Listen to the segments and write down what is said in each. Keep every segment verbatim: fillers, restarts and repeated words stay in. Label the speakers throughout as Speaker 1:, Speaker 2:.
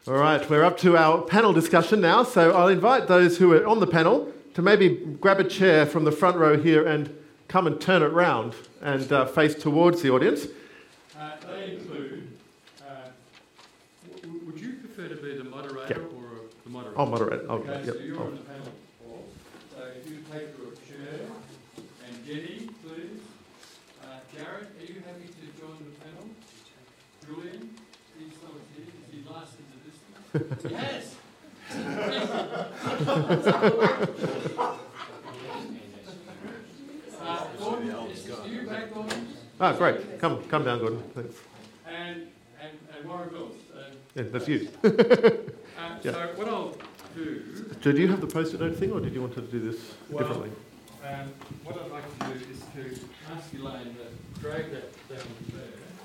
Speaker 1: All right, we're up to our panel discussion now, so I'll invite those who are on the panel to maybe grab a chair from the front row here and come and turn it round and uh, face towards the audience.
Speaker 2: Uh, they include, uh, w- would you prefer to be the moderator
Speaker 1: yep.
Speaker 2: or the moderator?
Speaker 1: I'll moderate. I'll,
Speaker 2: okay,
Speaker 1: yep.
Speaker 2: so you're
Speaker 1: I'll.
Speaker 2: on the panel, Paul. So if you take your chair, and Jenny, please. Uh, Jared, are you happy to join the panel? Julian, he's not here. Is he licensed at this one? Yes! uh, Gordon, is you back, Gordon?
Speaker 1: Ah, great. Come come down, Gordon. Thanks.
Speaker 2: And, and, and Warren Mills. Uh,
Speaker 1: Yeah, that's you.
Speaker 2: uh,
Speaker 1: Yeah.
Speaker 2: So what I'll do...
Speaker 1: So do you have the post-it note thing, or did you want to do this
Speaker 2: well,
Speaker 1: differently?
Speaker 2: Um, what I'd like to do is to ask Elaine to drag that down there.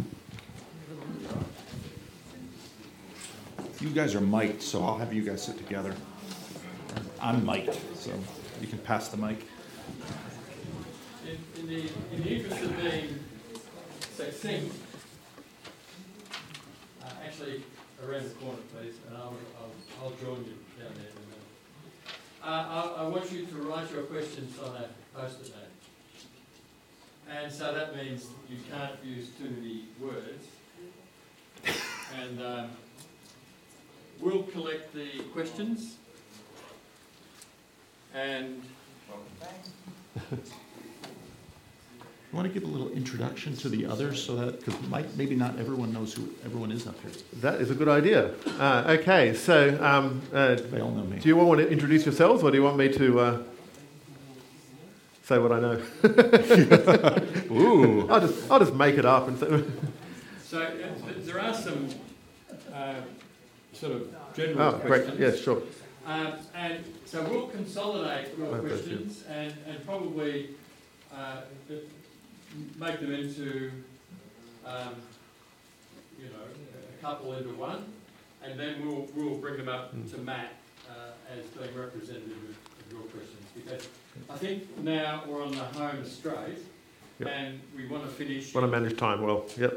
Speaker 3: You guys are mic'd, so I'll have you guys sit together. I'm mic'd, so you can pass the mic.
Speaker 2: In, in, the, in the interest of being succinct, uh, actually around the corner, please, and I'll, I'll, I'll join you down there in a minute. Uh, I, I want you to write your questions on a post-it note. And so that means you can't use too many words. And um, we'll collect the questions. And
Speaker 3: You want to give a little introduction to the others, so that because maybe not everyone knows who everyone is up here.
Speaker 1: That is a good idea. Uh, okay, so um, uh,
Speaker 3: They all know me.
Speaker 1: do you all want to introduce yourselves, or do you want me to uh, say what I know?
Speaker 3: Ooh.
Speaker 1: I'll just I'll just make it up and say.
Speaker 2: so uh, there are some uh, sort of general
Speaker 1: Oh, great.
Speaker 2: questions.
Speaker 1: Yes, sure.
Speaker 2: Um, and so we'll consolidate your
Speaker 1: Oh, bless you.
Speaker 2: questions and, and probably uh, make them into, um, you know, a couple into one, and then we'll we'll bring them up
Speaker 1: Mm.
Speaker 2: to Matt uh, as being representative of, of your questions, because I think now we're on the home straight,
Speaker 1: Yep.
Speaker 2: and we want to finish.
Speaker 1: Want to manage time well. Yep.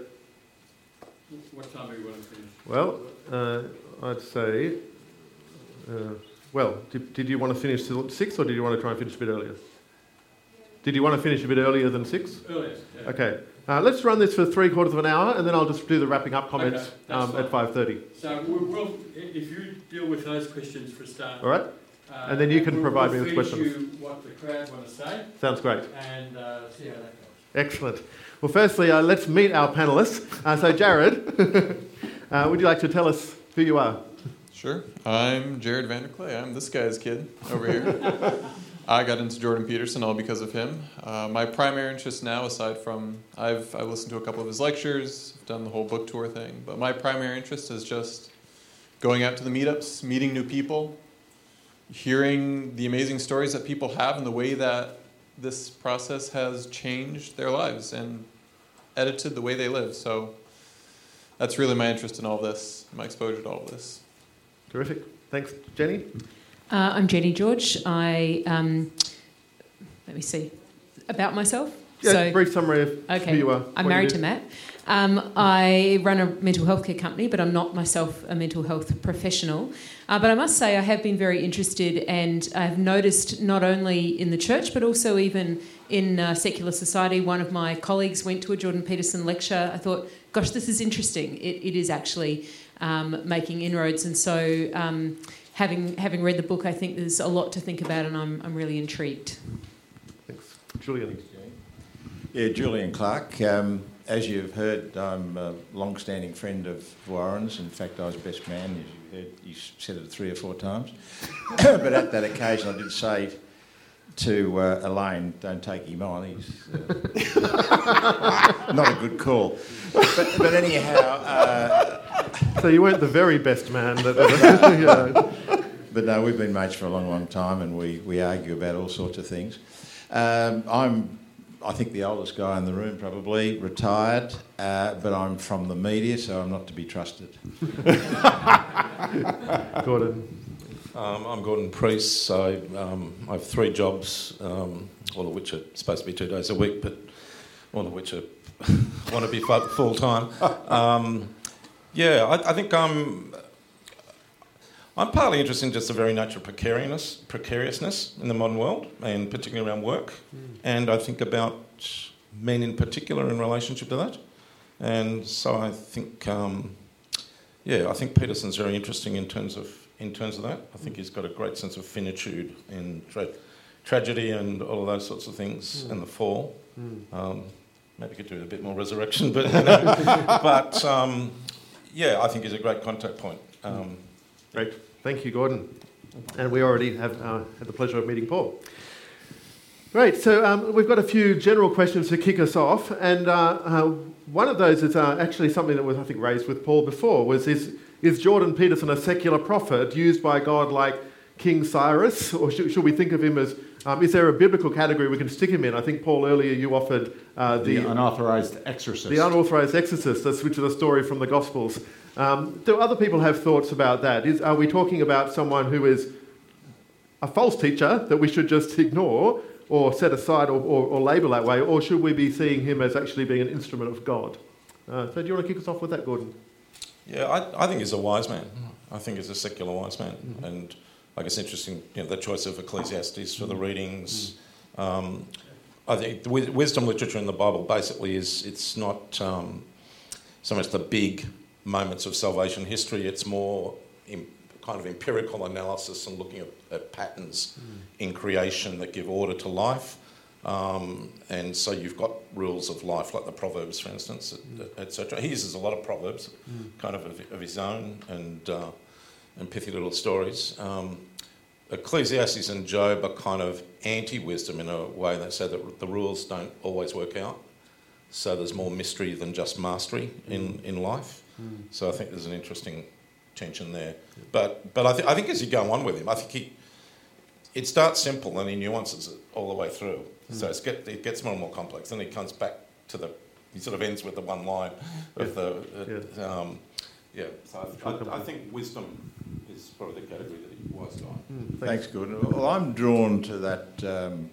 Speaker 2: What time do we want to finish?
Speaker 1: Well, uh, I'd say. Uh, well, did, did you want to finish till six, or did you want to try and finish a bit earlier? Did you want to finish a bit earlier than six?
Speaker 2: Earlier. Yeah.
Speaker 1: Okay. Uh, let's run this for three quarters of an hour, and then I'll just do the wrapping up comments
Speaker 2: Okay, that's
Speaker 1: um,
Speaker 2: fine.
Speaker 1: at five thirty.
Speaker 2: So we'll, we'll, if you deal with those questions for a start.
Speaker 1: All right.
Speaker 2: Uh,
Speaker 1: And then you can
Speaker 2: we'll,
Speaker 1: provide
Speaker 2: we'll
Speaker 1: me with
Speaker 2: finish
Speaker 1: questions.
Speaker 2: You what the crowd want to say,
Speaker 1: Sounds great.
Speaker 2: and uh, see how that goes.
Speaker 1: Excellent. Well, firstly, uh, let's meet our panellists. Uh, so, Jared, uh, would you like to tell us who you are?
Speaker 4: Sure. I'm Jared Vanderclay. I'm this guy's kid over here. I got into Jordan Peterson all because of him. Uh, my primary interest now, aside from I've I listened to a couple of his lectures, I've done the whole book tour thing, but my primary interest is just going out to the meetups, meeting new people, hearing the amazing stories that people have and the way that this process has changed their lives and edited the way they live. So that's really my interest in all of this, my exposure to all of this.
Speaker 1: Terrific. Thanks, Jenny.
Speaker 5: Uh, I'm Jenny George. I um, let me see about myself.
Speaker 1: Yeah,
Speaker 5: so,
Speaker 1: brief summary of
Speaker 5: okay.
Speaker 1: who you are.
Speaker 5: I'm
Speaker 1: what
Speaker 5: married
Speaker 1: you
Speaker 5: to
Speaker 1: do.
Speaker 5: Matt. Um, I run a mental health care company, but I'm not myself a mental health professional. Uh, but I must say I have been very interested, and I've noticed not only in the church but also even in uh, secular society. One of my colleagues went to a Jordan Peterson lecture. I thought, gosh, this is interesting. It, it is actually um, making inroads, and so um, having having read the book, I think there's a lot to think about, and I'm I'm really intrigued.
Speaker 1: Thanks. Julian.
Speaker 6: Yeah, Julian Clark. Um, as you've heard, I'm a long-standing friend of Warren's. In fact, I was best man, as you heard. You said it three or four times. But at that occasion, I did say to uh, Elaine, don't take him on. He's uh, not a good call. But, but anyhow... Uh,
Speaker 1: So you weren't the very best man. That, yeah.
Speaker 6: But no, we've been mates for a long, long time, and we, we argue about all sorts of things. Um, I'm... I think the oldest guy in the room, probably, retired, uh, but I'm from the media, so I'm not to be trusted.
Speaker 1: Gordon.
Speaker 7: Um, I'm Gordon Priest, so um, I have three jobs, um, all of which are supposed to be two days a week, but all of which are want to be full time. Um, yeah, I, I think I'm I'm partly interested in just the very nature of precariousness, precariousness in the modern world, and particularly around work. Mm. And I think about men in particular in relationship to that. And so I think, um, yeah, I think Peterson's very interesting in terms of in terms of that. I think he's got a great sense of finitude in tra- tragedy and all of those sorts of things, mm. and the fall. Mm. Um, maybe could do a bit more resurrection, but but um, yeah, I think he's a great contact point. Um,
Speaker 1: Great. Thank you, Gordon. And we already have uh, had the pleasure of meeting Paul. Great. So um, we've got a few general questions to kick us off. And uh, uh, one of those is uh, actually something that was, I think, raised with Paul before, was is, is Jordan Peterson a secular prophet used by God like King Cyrus? Or should, should we think of him as, um, is there a biblical category we can stick him in? I think, Paul, earlier you offered uh, the,
Speaker 3: the unauthorized exorcist.
Speaker 1: The unauthorized exorcist, that's, which is a story from the Gospels. Um, do other people have thoughts about that? Is, are we talking about someone who is a false teacher that we should just ignore or set aside or, or, or label that way, or should we be seeing him as actually being an instrument of God? Uh, so do you want to kick us off with that, Gordon?
Speaker 7: Yeah, I, I think he's a wise man. I think he's a secular wise man. Mm-hmm. And I guess interesting, you know, the choice of Ecclesiastes for the readings. Mm-hmm. Um, I think the wisdom literature in the Bible basically is, it's not um, so much the big moments of salvation history, it's more in kind of empirical analysis and looking at, at patterns mm. in creation that give order to life. Um, and so you've got rules of life, like the Proverbs, for instance, mm. et cetera. He uses a lot of Proverbs, mm. kind of, of of his own, and uh, and pithy little stories. Um, Ecclesiastes and Job are kind of anti-wisdom in a way. They say that the rules don't always work out. So there's more mystery than just mastery in, in life. Mm. So I think there's an interesting tension there. Yeah. But but I, th- I think as you go on with him, I think he it starts simple and he nuances it all the way through. Mm. So it's get, it gets more and more complex. Then he comes back to the, he sort of ends with the one line of yeah. the, uh, yeah. Um, yeah. So I, I, I think wisdom is probably the category that he was on.
Speaker 6: Mm, thanks, thanks, Gordon. Well, I'm drawn to that um,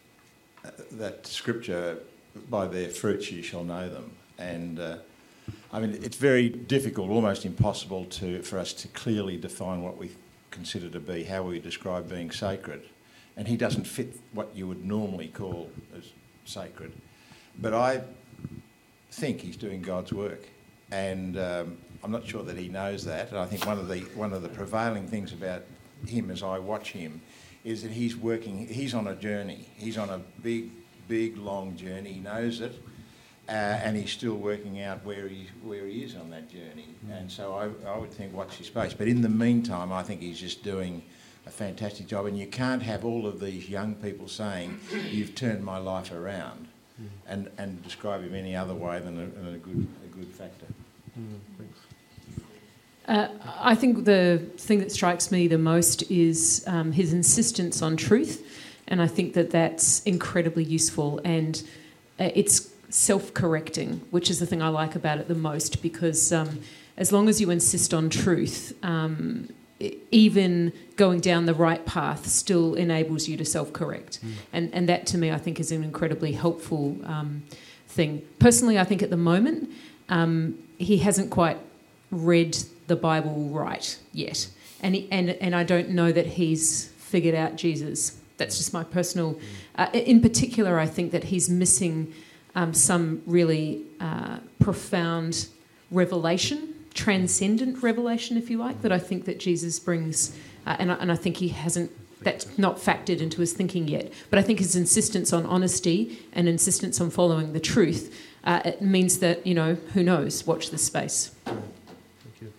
Speaker 6: that scripture, by their fruits you shall know them. And uh, I mean, it's very difficult, almost impossible to for us to clearly define what we consider to be, how we describe being sacred. And he doesn't fit what you would normally call as sacred. But I think he's doing God's work. And um, I'm not sure that he knows that. And I think one of the one of the prevailing things about him as I watch him is that he's working, he's on a journey. He's on a big, big, long journey. He knows it. Uh, and he's still working out where he where he is on that journey. Mm. And so I, I would think watch his space. But in the meantime, I think he's just doing a fantastic job. And you can't have all of these young people saying, you've turned my life around, mm. and, and describe him any other way than a, than a, good, a good factor.
Speaker 1: Mm, thanks.
Speaker 5: Uh, I think the thing that strikes me the most is um, his insistence on truth. And I think that that's incredibly useful. And uh, it's self-correcting, which is the thing I like about it the most, because um, as long as you insist on truth, um, even going down the right path still enables you to self-correct. Mm. And, and that, to me, I think is an incredibly helpful um, thing. Personally, I think at the moment, um, he hasn't quite read the Bible right yet. And, he, and, and I don't know that he's figured out Jesus. That's just my personal... Mm. Uh, in particular, I think that he's missing... Um, some really uh, profound revelation, transcendent revelation, if you like, that I think that Jesus brings, uh, and, I, and I think he hasn't, that's not factored into his thinking yet. But I think his insistence on honesty and insistence on following the truth, uh, it means that, you know, who knows, watch this space.
Speaker 1: Thank you.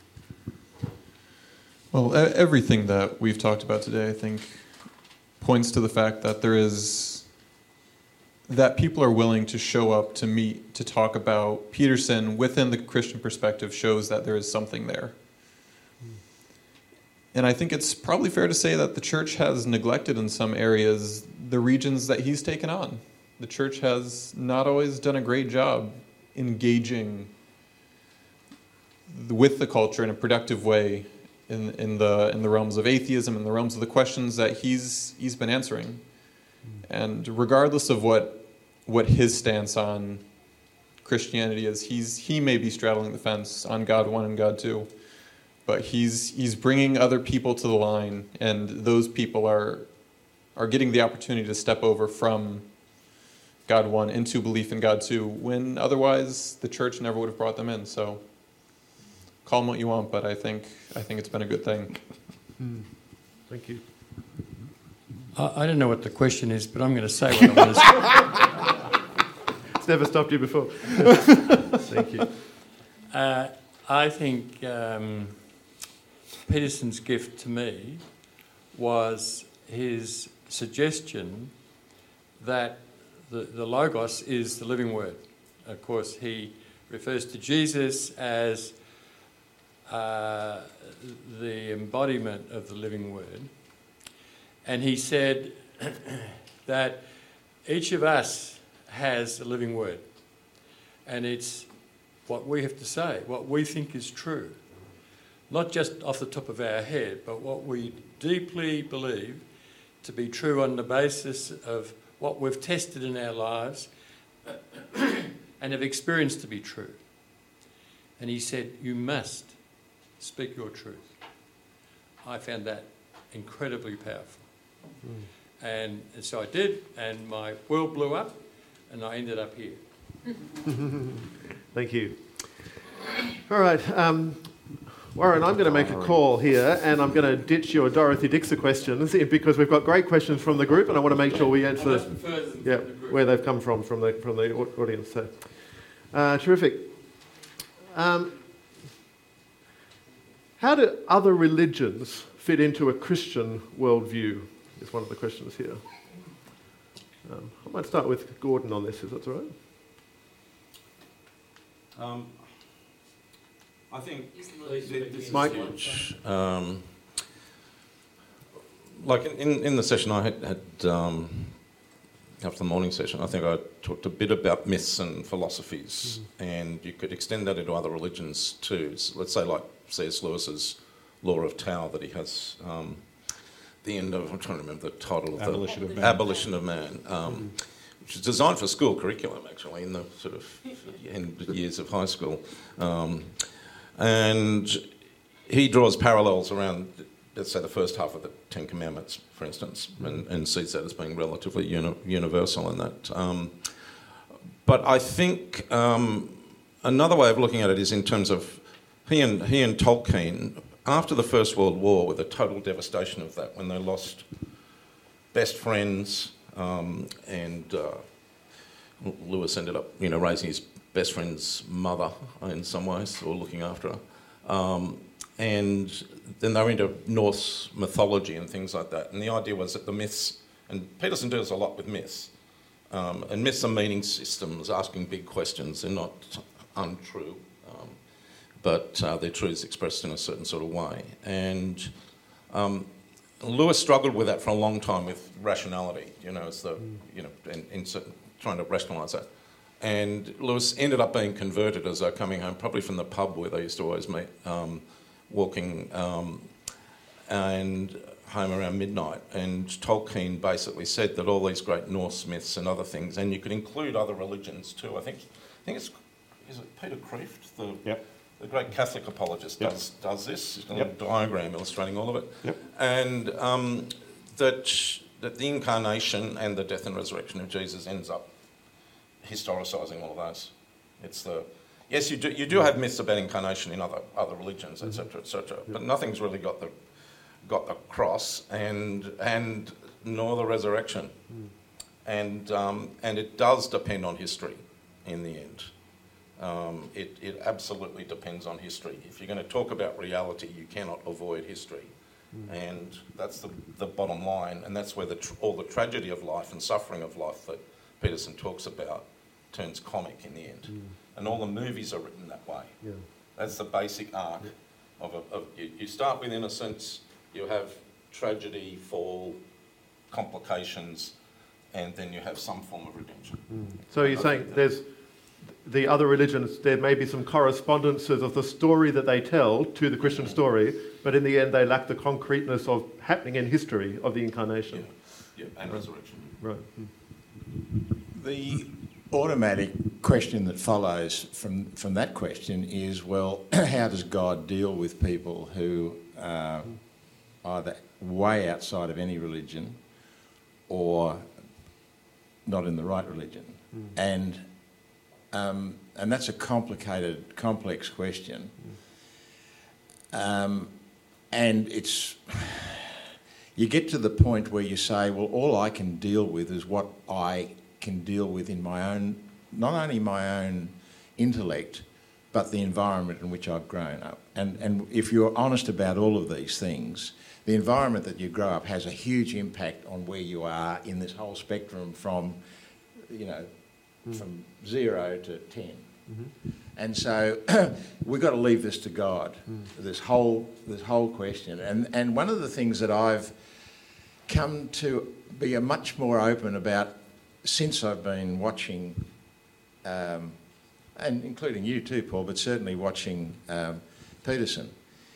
Speaker 4: Well, everything that we've talked about today, I think, points to the fact that there is... that people are willing to show up to meet, to talk about Peterson within the Christian perspective shows that there is something there. And I think it's probably fair to say that the church has neglected in some areas the regions that he's taken on. The church has not always done a great job engaging with the culture in a productive way in, in the in the realms of atheism, in the realms of the questions that he's he's been answering. And regardless of what what his stance on Christianity is, he's he may be straddling the fence on God one and God two. but he's he's bringing other people to the line, and those people are are getting the opportunity to step over from God one into belief in God two, when otherwise the church never would have brought them in. So call them what you want, but I think I think it's been a good thing.
Speaker 1: Mm. Thank you.
Speaker 8: I, I don't know what the question is, but I'm going to say what I want to say.
Speaker 1: It's never stopped you before. Thank you.
Speaker 8: Uh, I think um, Peterson's gift to me was his suggestion that the, the Logos is the living word. Of course, he refers to Jesus as uh, the embodiment of the living word. And he said that each of us has a living word. And it's what we have to say, what we think is true. Not just off the top of our head, but what we deeply believe to be true on the basis of what we've tested in our lives and have experienced to be true. And he said, you must speak your truth. I found that incredibly powerful. Mm. And, and so I did, and my world blew up, and I ended up here.
Speaker 1: Thank you. All right, um, Warren, I'm going to make a call here, and I'm going to ditch your Dorothy Dixer questions because we've got great questions from the group, and I want to make sure we answer yeah, where they've come from from the from the audience. So, uh, terrific. Um, how do other religions fit into a Christian worldview? Is one of the questions here. Um, I might start with Gordon on this, if that's all right.
Speaker 7: Um, I think this
Speaker 1: Mike.
Speaker 7: is huge. Um, like in, in the session I had, had um, after the morning session, I think I talked a bit about myths and philosophies, mm. and you could extend that into other religions too. So let's say like C S Lewis's Law of Tao that he has. Um, the end of, I'm trying to remember the title of
Speaker 3: Abolition
Speaker 7: the
Speaker 3: of Man.
Speaker 7: Abolition of Man. Um, mm. Which is designed for school curriculum, actually, in the sort of end years of high school. Um, and he draws parallels around, let's say, the first half of the Ten Commandments, for instance, and, and sees that as being relatively uni- universal in that. Um, but I think um, another way of looking at it is in terms of he and, he and Tolkien, after the First World War, with the total devastation of that, when they lost best friends, Um, and uh, Lewis ended up, you know, raising his best friend's mother in some ways, or looking after her. Um, and then they were into Norse mythology and things like that. And the idea was that the myths, and Peterson deals a lot with myths, um, and myths are meaning systems, asking big questions. They're not untrue, um, but uh, they're truths expressed in a certain sort of way. And um, Lewis struggled with that for a long time with rationality, you know, as the, you know, in, in certain, trying to rationalise that. And Lewis ended up being converted as they were coming home, probably from the pub where they used to always meet, um, walking um, and home around midnight. And Tolkien basically said that all these great Norse myths and other things, and you could include other religions too. I think, I think it's, is it Peter Kreeft, the yep. the great Catholic apologist, yep. does does this. He's got a yep. little diagram illustrating all of it. Yep. And um, that that the incarnation and the death and resurrection of Jesus ends up historicising all of those. It's the yes, you do you do have myths about incarnation in other other religions, et cetera, et cetera. Yep. But nothing's really got the got the cross and and nor the resurrection, mm. and um, and it does depend on history in the end. Um, it, it absolutely depends on history. If you're going to talk about reality, you cannot avoid history. Mm. And that's the, the bottom line, and that's where the tr- all the tragedy of life and suffering of life that Peterson talks about turns comic in the end. Mm. And all the movies are written that way. Yeah. That's the basic arc yeah. of, a, of you, you start with innocence, you have tragedy, fall, complications, and then you have some form of redemption.
Speaker 1: Mm. So you're saying there's the other religions, there may be some correspondences of the story that they tell to the Christian story, but in the end they lack the concreteness of happening in history of the incarnation.
Speaker 7: Yeah, yeah and resurrection.
Speaker 1: Right.
Speaker 6: The automatic question that follows from, from that question is, well, how does God deal with people who are either way outside of any religion or not in the right religion? Mm. And um, and that's a complicated, complex question. Mm. Um, and it's... You get to the point where you say, well, all I can deal with is what I can deal with in my own, not only my own intellect, but the environment in which I've grown up. And, and if you're honest about all of these things, the environment that you grow up has a huge impact on where you are in this whole spectrum from, you know, mm. from zero to ten. Mm-hmm. And so we've got to leave this to God, mm. this whole this whole question. And, and one of the things that I've come to be a much more open about since I've been watching, um, and including you too, Paul, but certainly watching um, Peterson,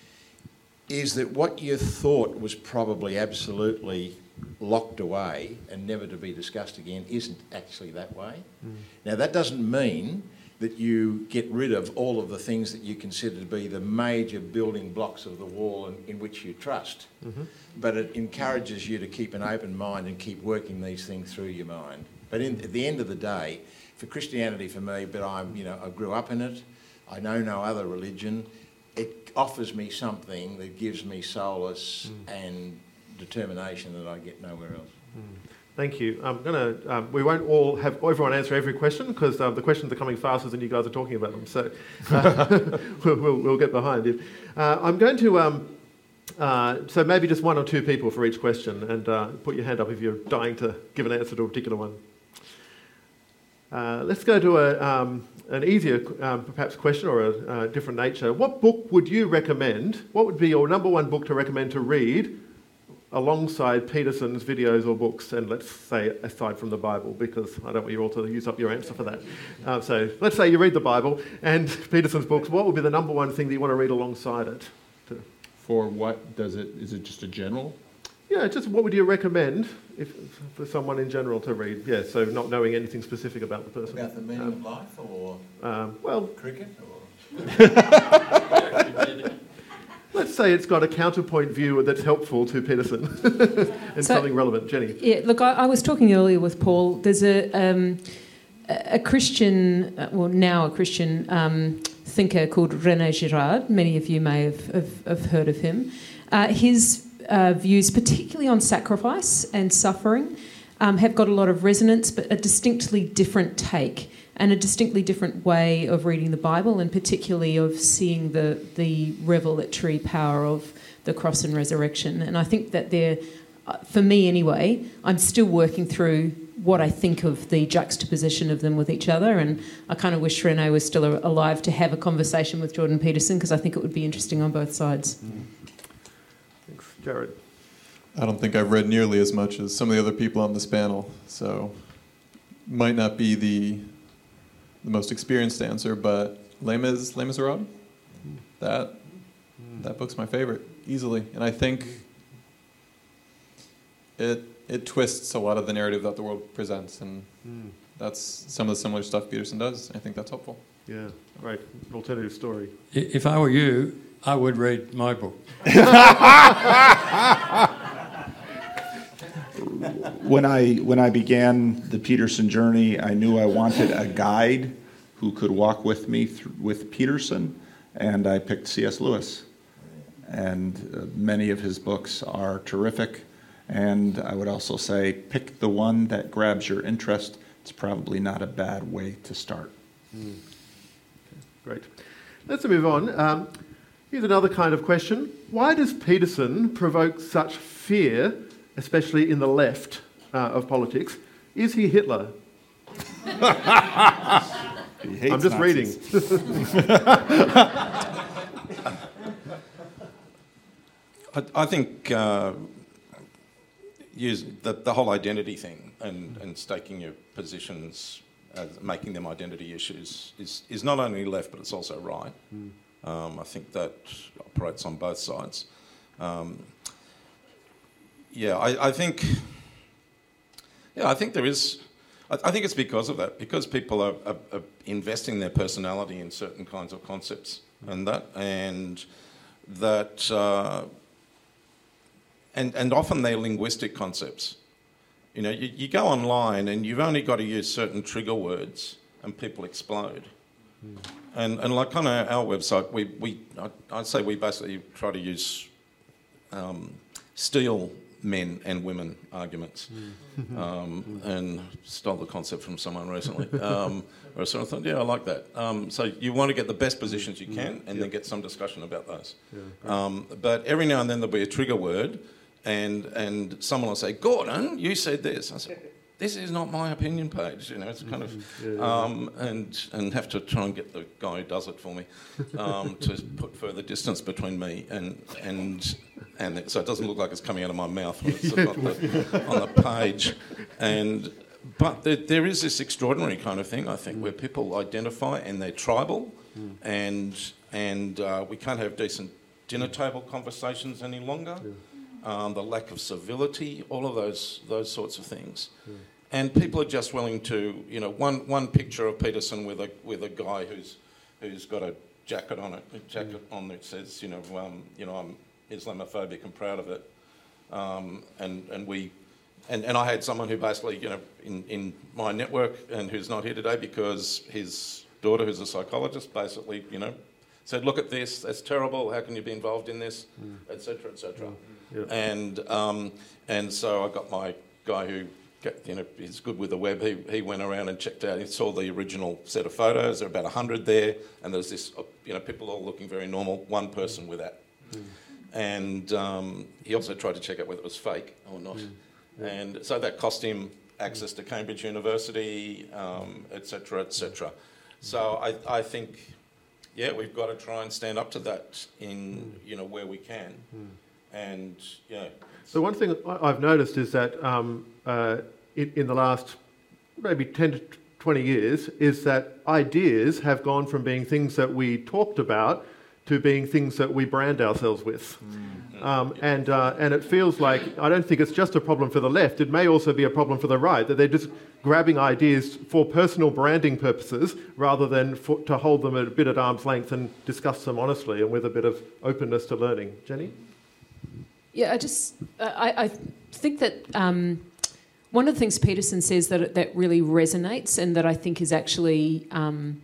Speaker 6: is that what you thought was probably absolutely locked away and never to be discussed again isn't actually that way. Mm. Now, that doesn't mean that you get rid of all of the things that you consider to be the major building blocks of the wall in, in which you trust. Mm-hmm. But it encourages you to keep an open mind and keep working these things through your mind. But in, at the end of the day, for Christianity for me, but I'm, you know, I grew up in it, I know no other religion, it offers me something that gives me solace mm. and determination that I get nowhere else.
Speaker 1: Mm. Thank you. I'm going to. Um, we won't all have everyone answer every question because uh, the questions are coming faster than you guys are talking about them. So uh, we'll, we'll, we'll get behind it. Uh, I'm going to. Um, uh, so maybe just one or two people for each question, and uh, put your hand up if you're dying to give an answer to a particular one. Uh, let's go to a, um, an easier, um, perhaps, question or a, a different nature. What book would you recommend? What would be your number one book to recommend to read alongside Peterson's videos or books, and let's say aside from the Bible, because I don't want you all to use up your answer for that. Uh, so let's say you read the Bible and Peterson's books. What would be the number one thing that you want to read alongside it? To...
Speaker 3: For what does it, is it just a general?
Speaker 1: Yeah, just what would you recommend if, for someone in general to read? Yeah, so not knowing anything specific about the person.
Speaker 6: About the meaning
Speaker 1: um,
Speaker 6: of life or
Speaker 1: um, well,
Speaker 6: cricket? Or...
Speaker 1: Let's say it's got a counterpoint view that's helpful to Peterson and so, something relevant. Jenny?
Speaker 5: Yeah, look, I, I was talking earlier with Paul. There's a um, a Christian, well, now a Christian um, thinker called René Girard. Many of you may have, have, have heard of him. Uh, his uh, views, particularly on sacrifice and suffering, um, have got a lot of resonance, but a distinctly different take and a distinctly different way of reading the Bible, and particularly of seeing the, the revelatory power of the cross and resurrection. And I think that they're, for me anyway, I'm still working through what I think of the juxtaposition of them with each other, and I kind of wish René was still alive to have a conversation with Jordan Peterson, because I think it would be interesting on both sides.
Speaker 1: Mm. Thanks. Jared?
Speaker 4: I don't think I've read nearly as much as some of the other people on this panel, so might not be the the most experienced answer, but Les Mis, Les Miserables, that that book's my favorite easily, and I think it it twists a lot of the narrative that the world presents, and mm. that's some of the similar stuff Peterson does. I think that's helpful.
Speaker 1: Yeah, right. Alternative story.
Speaker 8: If I were you, I would read my book.
Speaker 3: When I when I began the Peterson journey, I knew I wanted a guide who could walk with me th- with Peterson, and I picked C S Lewis. And uh, many of his books are terrific, and I would also say pick the one that grabs your interest. It's probably not a bad way to start.
Speaker 1: Mm. Okay, great. Let's move on. Um, here's another kind of question. Why does Peterson provoke such fear, especially in the left uh, of politics? Is he Hitler?
Speaker 3: He hates
Speaker 1: I'm just
Speaker 3: Nazis.
Speaker 1: reading.
Speaker 7: I, I think uh, use the, the whole identity thing and, and staking your positions, uh, making them identity issues, is, is not only left, but it's also right. Mm. Um, I think that operates on both sides. Um, yeah, I, I think. Yeah, I think there is. I, I think it's because of that, because people are, are, are investing their personality in certain kinds of concepts, and that, and that, uh, and and often they're linguistic concepts. You know, you, you go online and you've only got to use certain trigger words, and people explode. Mm. And and like on our, our website, we we I, I'd say we basically try to use um, steel men and women arguments, mm. um, and stole the concept from someone recently. Um, or sort of thought, yeah, I like that. Um, so you want to get the best positions you can, and yep. then get some discussion about those. Yeah, um, but every now and then there'll be a trigger word, and and someone will say, "Gordon, you said this." I said, "This is not my opinion page." You know, it's kind of, yeah, yeah. Um, and and have to try and get the guy who does it for me um, to put further distance between me and and. And it, so it doesn't look like it's coming out of my mouth when it's on the, on the page. And but there, there is this extraordinary kind of thing, I think, mm. where people identify and they're tribal, mm. and and uh, we can't have decent dinner table conversations any longer. Yeah. Um, the lack of civility, all of those those sorts of things, yeah. And people are just willing to, you know, one one picture of Peterson with a with a guy who's who's got a jacket on it, a jacket mm. on that says, you know, um, you know, I'm Islamophobic and proud of it, um, and and we, and, and I had someone who basically, you know, in, in my network and who's not here today because his daughter, who's a psychologist, basically, you know, said, "Look at this, that's terrible. How can you be involved in this, et cetera, et cetera." Mm. Yep. And um, and so I got my guy who, you know, is good with the web. He he went around and checked out. He saw the original set of photos. There are about a hundred there, and there's this, you know, people all looking very normal. One person with that. Mm. And um, he also tried to check out whether it was fake or not. Mm, yeah. And so that cost him access to Cambridge University, um, et cetera, et cetera. So I, I think, yeah, we've got to try and stand up to that in, mm. you know, where we can. Mm. And, yeah.
Speaker 1: So one thing I've noticed is that um, uh, in, in the last maybe ten to twenty years is that ideas have gone from being things that we talked about to being things that we brand ourselves with. Mm. Um, and uh, and it feels like, I don't think it's just a problem for the left, it may also be a problem for the right, that they're just grabbing ideas for personal branding purposes rather than for, to hold them a bit at arm's length and discuss them honestly and with a bit of openness to learning. Jenny?
Speaker 5: Yeah, I just, I, I think that um, one of the things Peterson says that that really resonates and that I think is actually... Um,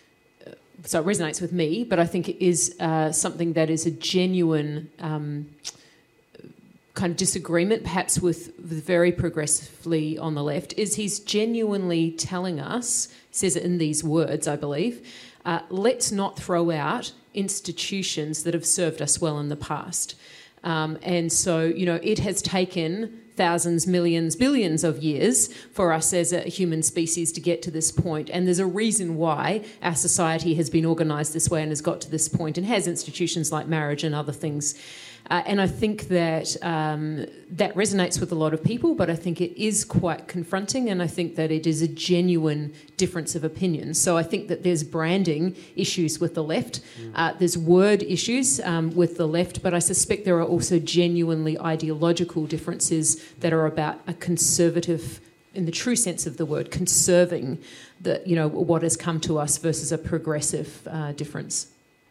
Speaker 5: So it resonates with me, but I think it is uh, something that is a genuine um, kind of disagreement, perhaps with, with very progressively on the left, is he's genuinely telling us, he says it in these words, I believe, uh, let's not throw out institutions that have served us well in the past. Um, and so, you know, it has taken thousands, millions, billions of years for us as a human species to get to this point. And there's a reason why our society has been organised this way and has got to this point and has institutions like marriage and other things. Uh, and I think that um, that resonates with a lot of people, but I think it is quite confronting, and I think that it is a genuine difference of opinion. So I think that there's branding issues with the left, mm. uh, there's word issues um, with the left, but I suspect there are also genuinely ideological differences that are about a conservative, in the true sense of the word, conserving the, you know, what has come to us versus a progressive uh, difference.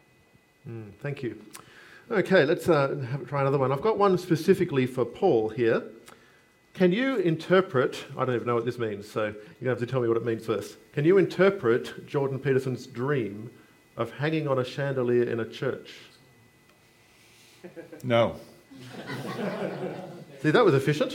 Speaker 1: Mm, thank you. Okay, let's uh, have, try another one. I've got one specifically for Paul here. Can you interpret, I don't even know what this means, so you're going to have to tell me what it means first. Can you interpret Jordan Peterson's dream of hanging on a chandelier in a church?
Speaker 3: No.
Speaker 1: See, that was efficient.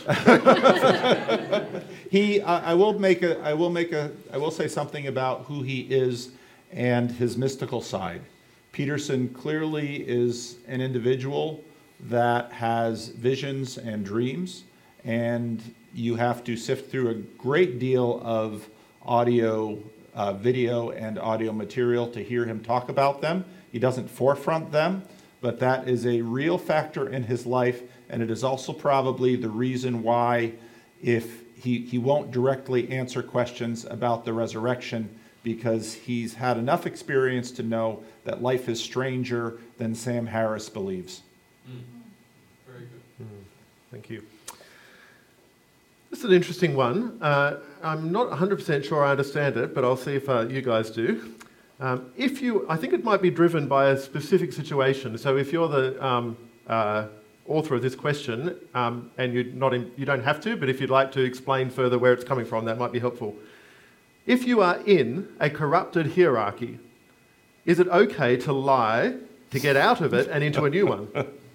Speaker 3: he, I, I will make a, I will make a, I will say something about who he is and his mystical side. Peterson clearly is an individual that has visions and dreams, and you have to sift through a great deal of audio, uh, video, and audio material to hear him talk about them. He doesn't forefront them, but that is a real factor in his life, and it is also probably the reason why if he, he won't directly answer questions about the resurrection, because he's had enough experience to know that life is stranger than Sam Harris believes.
Speaker 2: Mm. Very good.
Speaker 1: Mm. Thank you. This is an interesting one. Uh, I'm not one hundred percent sure I understand it, but I'll see if uh, you guys do. Um, if you, I think it might be driven by a specific situation. So if you're the um, uh, author of this question, um, and you're not in, you don't have to, but if you'd like to explain further where it's coming from, that might be helpful. If you are in a corrupted hierarchy, is it okay to lie to get out of it and into a new one?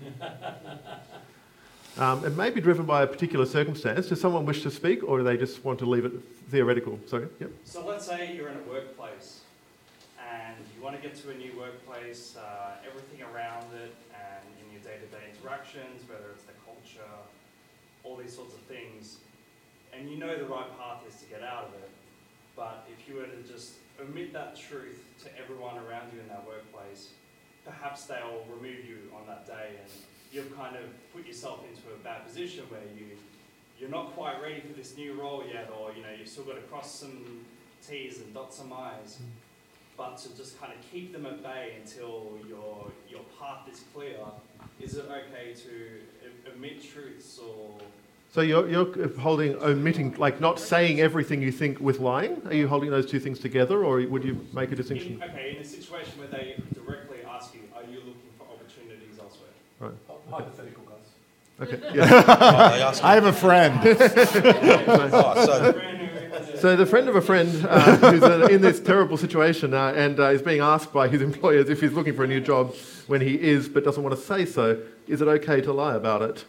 Speaker 1: Um, it may be driven by a particular circumstance. Does someone wish to speak, or do they just want to leave it theoretical? Sorry. Yep.
Speaker 9: So let's say you're in a workplace and you want to get to a new workplace, uh, everything around it, and in your day-to-day interactions, whether it's the culture, all these sorts of things, and you know the right path is to get out of it. But if you were to just omit that truth to everyone around you in that workplace, perhaps they'll remove you on that day, and you've kind of put yourself into a bad position where you, you're not quite ready for this new role yet, or you know, you've still got to cross some T's and dot some I's. But to just kind of keep them at bay until your your path is clear, is it okay to omit truths or...
Speaker 1: So you're, you're holding, omitting, like not saying everything you think with lying? Are you holding those two things together, or would you make a distinction?
Speaker 9: In, okay, in a situation where they directly ask you, are you looking for opportunities elsewhere?
Speaker 1: Right.
Speaker 10: Hypothetical, guys.
Speaker 1: Okay. Yeah.
Speaker 3: Oh, I have a friend.
Speaker 7: Oh, so,
Speaker 1: So the friend of a friend uh, who's uh, in this terrible situation uh, and uh, is being asked by his employers if he's looking for a new job when he is but doesn't want to say so, is it okay to lie about it?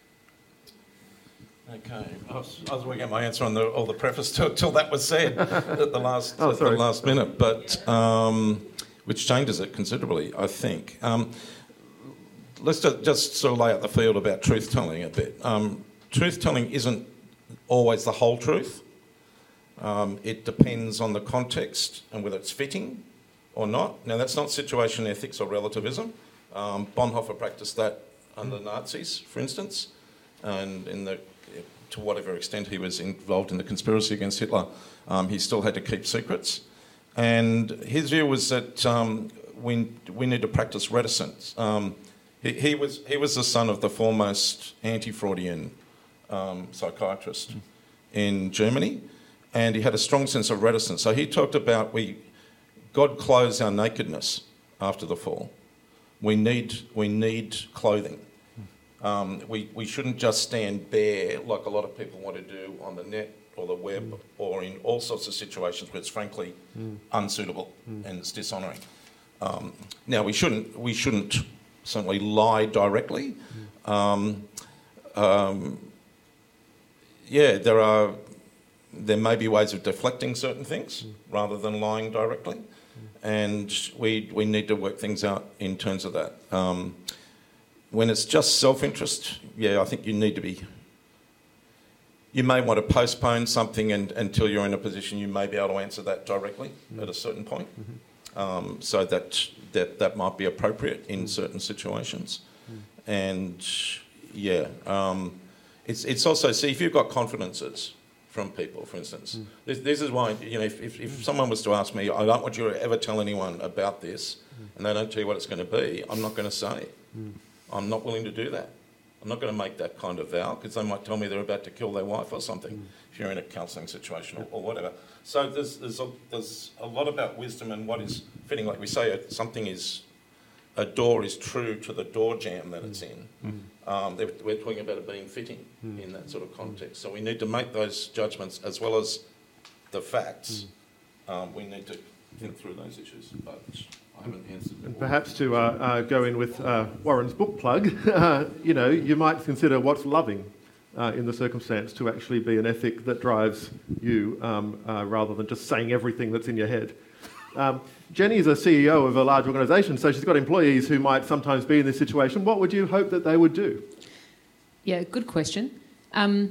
Speaker 7: okay, I was, I was working out my answer on the, all the preface till, till that was said at the last,
Speaker 1: oh,
Speaker 7: at the last minute, but um, which changes it considerably, I think. Um, let's just, just sort of lay out the field about truth-telling a bit. Um, truth-telling isn't always the whole truth. Um, it depends on the context and whether it's fitting or not. Now, that's not situation ethics or relativism. Um, Bonhoeffer practiced that under the Nazis, for instance, and in the, to whatever extent he was involved in the conspiracy against Hitler, um, he still had to keep secrets. And his view was that um, we, we need to practice reticence. Um, he, he, was, he was the son of the foremost anti-Freudian um, psychiatrist in Germany, and he had a strong sense of reticence. So he talked about we, God clothes our nakedness after the fall. We need, we need clothing. Um, we, we shouldn't just stand bare like a lot of people want to do on the net or the web mm. or in all sorts of situations where it's frankly mm. unsuitable mm. and it's dishonouring. Um, now, we shouldn't, we shouldn't certainly lie directly. Mm. Um, um, yeah, there are... There may be ways of deflecting certain things mm. rather than lying directly, mm. and we we need to work things out in terms of that. Um, when it's just self-interest, yeah, I think you need to be... You may want to postpone something and, until you're in a position you may be able to answer that directly mm. at a certain point, mm-hmm. um, so that, that that might be appropriate in mm. certain situations. Mm. And, yeah, um, it's it's also... See, if you've got confidences from people, for instance. Mm. This, this is why, you know, if, if, if someone was to ask me, I don't want you to ever tell anyone about this, mm. and they don't tell you what it's going to be, I'm not going to say. Mm. I'm not willing to do that. I'm not going to make that kind of vow, because they might tell me they're about to kill their wife or something, mm. if you're in a counselling situation or, or whatever. So there's, there's, a, there's a lot about wisdom and what is fitting. Like we say, something is, a door is true to the door jamb that mm. it's in. Mm. Um, we're talking about it being fitting mm. in that sort of context. So we need to make those judgments as well as the facts. Mm. Um, we need to think through those issues, but I haven't answered.
Speaker 1: And perhaps to uh, uh, go in with uh, Warren's book plug, uh, you know, you might consider what's loving uh, in the circumstance to actually be an ethic that drives you um, uh, rather than just saying everything that's in your head. Um, Jenny is a C E O of a large organisation, so she's got employees who might sometimes be in this situation. What would you hope that they would do?
Speaker 5: Yeah, good question. Um,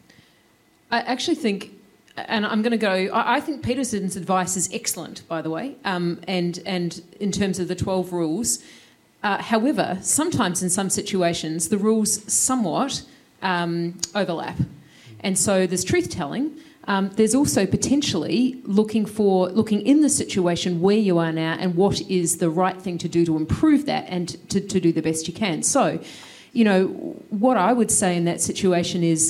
Speaker 5: I actually think, and I'm going to go, I, I think Peterson's advice is excellent, by the way, um, and, and in terms of the twelve rules. Uh, however, sometimes in some situations, the rules somewhat um, overlap. And so there's truth-telling. Um, there's also potentially looking for looking in the situation where you are now and what is the right thing to do to improve that and to, to do the best you can. So, you know, what I would say in that situation is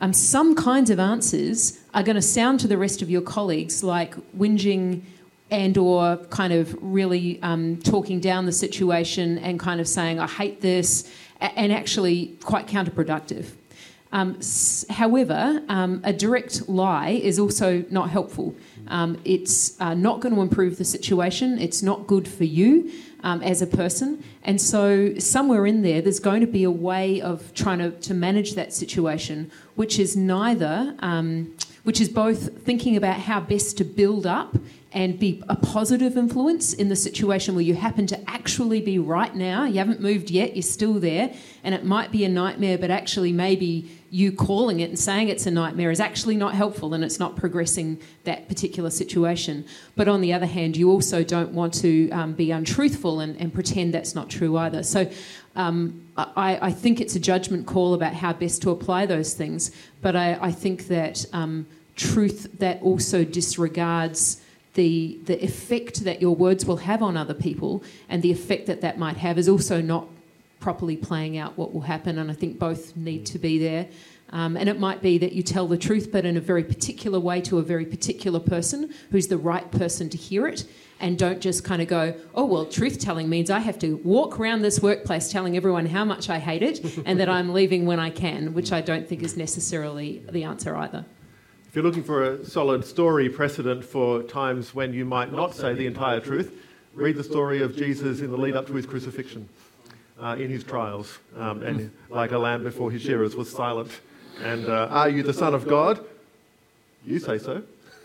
Speaker 5: um, some kinds of answers are going to sound to the rest of your colleagues like whinging and or kind of really um, talking down the situation and kind of saying, I hate this, and actually quite counterproductive. Um, s- however, um, a direct lie is also not helpful. Um, it's uh, not going to improve the situation. It's not good for you um, as a person. And so somewhere in there, there's going to be a way of trying to, to manage that situation, which is neither, um, which is both thinking about how best to build up and be a positive influence in the situation where you happen to actually be right now. You haven't moved yet, you're still there, and it might be a nightmare, but actually maybe you calling it and saying it's a nightmare is actually not helpful and it's not progressing that particular situation. But on the other hand, you also don't want to um, be untruthful and, and pretend that's not true either. So um, I, I think it's a judgment call about how best to apply those things, but I, I think that um, truth that also disregards the the effect that your words will have on other people and the effect that that might have is also not properly playing out what will happen, and I think both need to be there. Um, and it might be that you tell the truth but in a very particular way to a very particular person who's the right person to hear it, and don't just kind of go, oh, well, truth-telling means I have to walk around this workplace telling everyone how much I hate it and that I'm leaving when I can, which I don't think is necessarily the answer either.
Speaker 1: If you're looking for a solid story precedent for times when you might not say the entire truth, read the story of Jesus in the lead up to his crucifixion, uh, in his trials. Um, and like a lamb before his shearers was silent. And uh, are you the Son of God? You say so.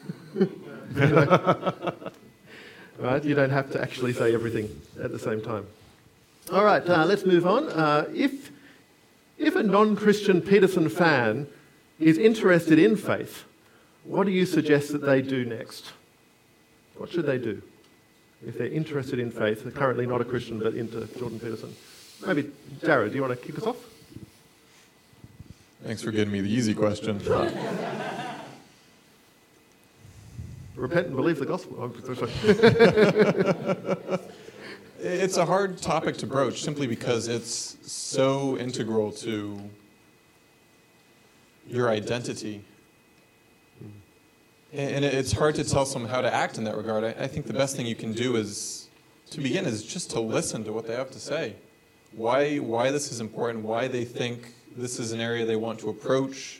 Speaker 1: Right? You don't have to actually say everything at the same time. All right, uh, let's move on. Uh, if, if a non-Christian Peterson fan is interested in faith, what do you suggest that they do next? What should they do if they're interested in faith, they're currently not a Christian but into Jordan Peterson? Maybe, Jared, do you want to kick us off?
Speaker 4: Thanks for giving me the easy question.
Speaker 1: Repent and believe the gospel.
Speaker 4: It's a hard topic to broach simply because it's so integral to your identity. And it's hard to tell someone how to act in that regard. I think the best thing you can do is, to begin, is just to listen to what they have to say. Why, why this is important, why they think this is an area they want to approach.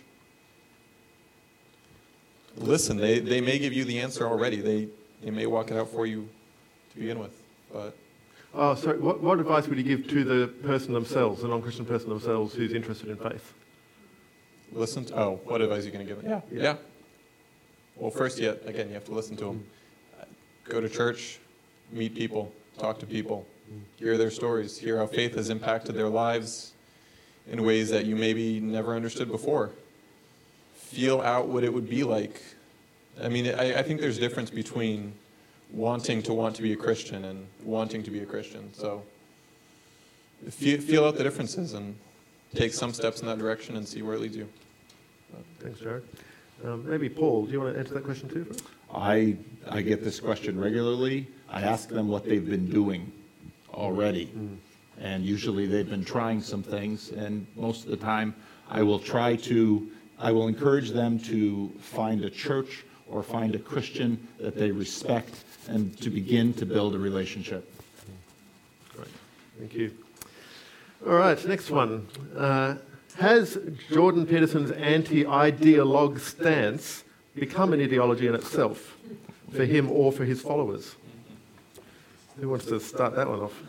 Speaker 4: Listen, they, they may give you the answer already. They, they may walk it out for you to begin with. But
Speaker 1: oh, sorry. What, what advice would you give to the person themselves, the non-Christian person themselves who's interested in faith?
Speaker 4: Listen to, oh, what advice are you going to give them? Yeah. yeah. Well, first, yet again, you have to listen to them. Go to church, meet people, talk to people, hear their stories, hear how faith has impacted their lives in ways that you maybe never understood before. Feel out what it would be like. I mean, I, I think there's a difference between wanting to want to be a Christian and wanting to be a Christian. So feel, feel out the differences and take some steps in that direction and see where it leads you.
Speaker 1: Thanks, Jared. Um, maybe Paul, do you want to answer that question too? First?
Speaker 3: I, I get this question regularly. I ask them what they've been doing already. Mm. And usually they've been trying some things, and most of the time I will try to, I will encourage them to find a church or find a Christian that they respect and to begin to build a relationship.
Speaker 1: Great, thank you. All right, next one. Uh, has Jordan Peterson's anti-ideologue stance become an ideology in itself for him or for his followers? Who wants to start that one off?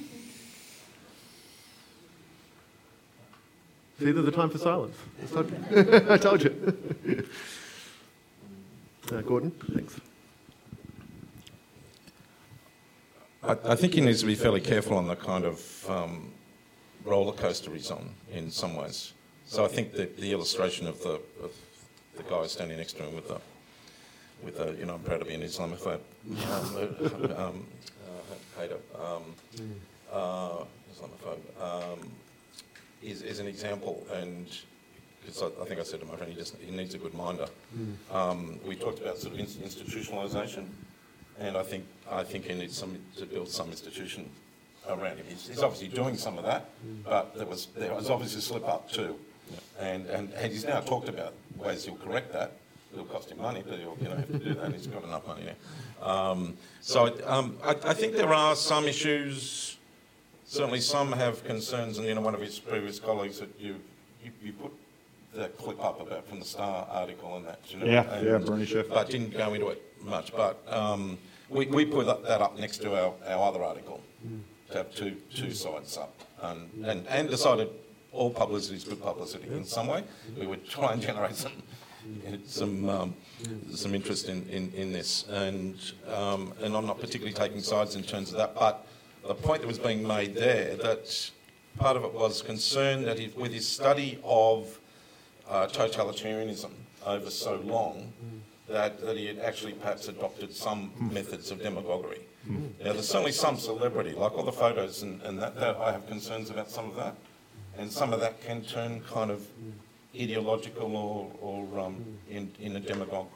Speaker 1: See, there's a time for silence. I told you. uh, Gordon, thanks.
Speaker 7: I, I think he needs to be fairly careful on the kind of um, roller coaster he's on in some ways. So I think that the illustration of the of the guy standing next to him with the with a, you know, I'm proud to be an Islamophobe, um, um, uh, hater, um, uh, Islamophobe, um, is, is an example, and because I, I think I said to my friend, he just he needs a good minder. Mm. Um, we talked about sort of institutionalisation, and I think I think he needs some to build some institution around him. He's, he's obviously doing some of that, mm. but there was there was obviously a slip up too. Yeah. And, and and he's now talked about ways he'll correct that. It'll cost him money, but he'll you know have to do that. He's got enough money now. Um, so um, I, I think there are some issues. Certainly, some have concerns, and you know, one of his previous colleagues that you you, you put that clip up about from the Star article and that. You know,
Speaker 3: Yeah,
Speaker 7: and,
Speaker 3: yeah, Bernie Schiff.
Speaker 7: But didn't go into it much. But um, we we put that up next to our, our other article to have two two sides up, and and, and decided all publicity is good publicity in some way. We would try and generate some. Some um, some interest in, in, in this, and um, and I'm not particularly taking sides in terms of that, but the point that was being made there, that part of it was concern that he, with his study of uh, totalitarianism over so long, that, that he had actually perhaps adopted some methods of demagoguery. Now there's certainly some celebrity, like all the photos and, and that, that I have concerns about some of that, and some of that can turn kind of ideological or, or um, in, in a demagoguery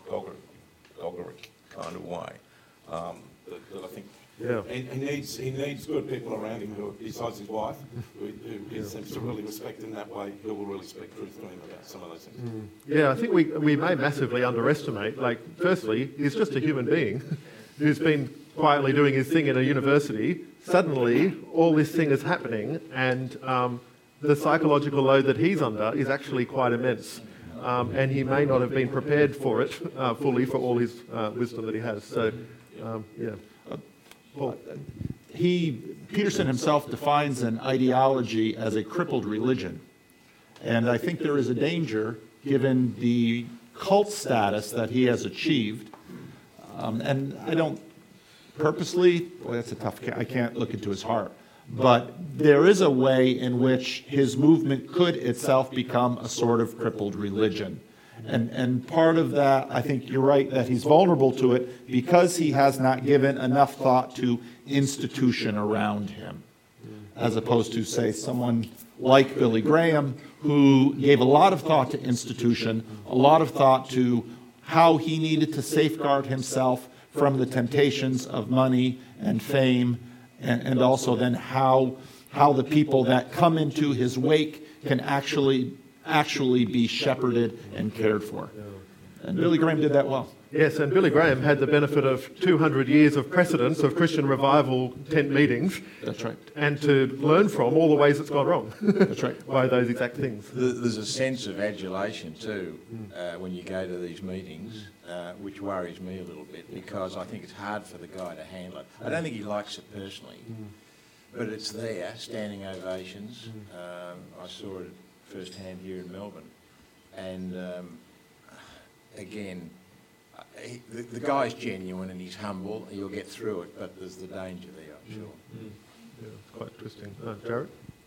Speaker 7: kind of way. Um, that, that I think
Speaker 1: Yeah.
Speaker 7: he, he needs he needs good people around him who, besides his wife, who, who he seems to really respect in that way, who will really speak truth to him about some of those things.
Speaker 1: Yeah, I think we, we may massively underestimate, like, firstly, he's just a human being who's been quietly doing his thing in a university. Suddenly, all this thing is happening, and um, the psychological load that he's under is actually quite immense. Um, and he may not have been prepared for it uh, fully for all his uh, wisdom that he has. So, um, yeah. Paul.
Speaker 3: He, Peterson himself defines an ideology as a crippled religion. And I think there is a danger, given the cult status that he has achieved. Um, and I don't purposely, boy, that's a tough, I can't look into his heart. But there is a way in which his movement could itself become a sort of crippled religion. And, and part of that, I think you're right, that he's vulnerable to it because he has not given enough thought to institution around him, as opposed to, say, someone like Billy Graham, who gave a lot of thought to institution, a lot of thought to how he needed to safeguard himself from the temptations of money and fame, and, and also then how, how the people that come into his wake can actually actually be shepherded and cared for. And Billy Graham did that well.
Speaker 1: Yes, and Billy Graham had the benefit of two hundred years of precedence of Christian revival tent meetings.
Speaker 3: That's right.
Speaker 1: And to learn from all the ways it's gone wrong.
Speaker 3: That's right.
Speaker 1: By those exact things.
Speaker 6: There's a sense of adulation too uh, when you go to these meetings, uh, which worries me a little bit, because I think it's hard for the guy to handle it. I don't think he likes it personally, but it's there, standing ovations. Um, I saw it firsthand here in Melbourne, and um, again, he, the, the guy's genuine and he's humble. You'll get through it, but there's the danger there, I'm sure.
Speaker 1: Mm. Yeah, it's quite interesting. Uh, Jared?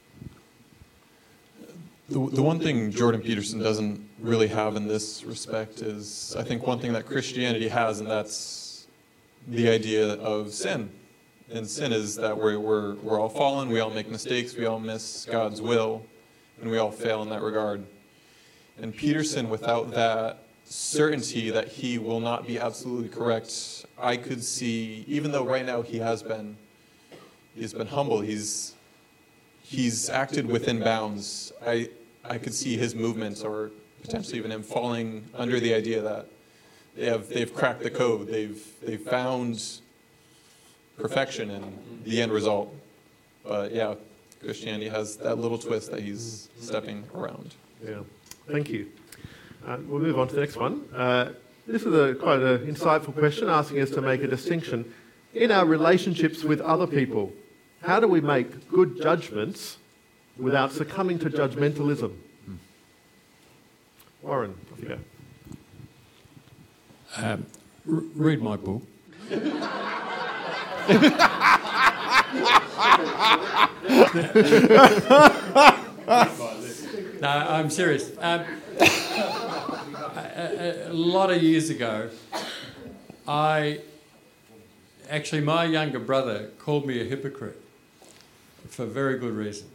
Speaker 4: The, the one thing Jordan Peterson doesn't really have in this respect is, I think, one thing that Christianity has, and that's the idea of sin. And sin is that we're, we're, we're all fallen, we all make mistakes, we all miss God's will, and we all fail in that regard. And Peterson, without that certainty that he will not be absolutely correct, I could see, even though right now he has been, he's been humble, he's he's acted within bounds. I I could see his movements, or potentially even him, falling under the idea that they have they've cracked the code, they've they've found perfection in the end result. But yeah, Christianity has that little twist that he's stepping around.
Speaker 1: Yeah, thank you. Uh, we'll move on to the next one. Uh, this is a quite an insightful question, asking us to make a distinction in our relationships with other people. How do we make good judgments without succumbing to judgmentalism? Warren, off you go.
Speaker 8: Um, r- read my book. No, I'm serious. Um, a, a, a lot of years ago, I actually, my younger brother called me a hypocrite for very good reason.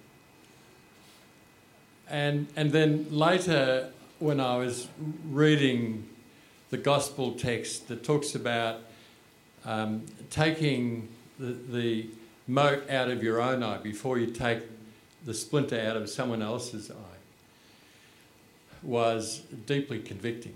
Speaker 8: And and then later, when I was reading the gospel text that talks about um, taking the, the mote out of your own eye before you take the splinter out of someone else's eye, was deeply convicting.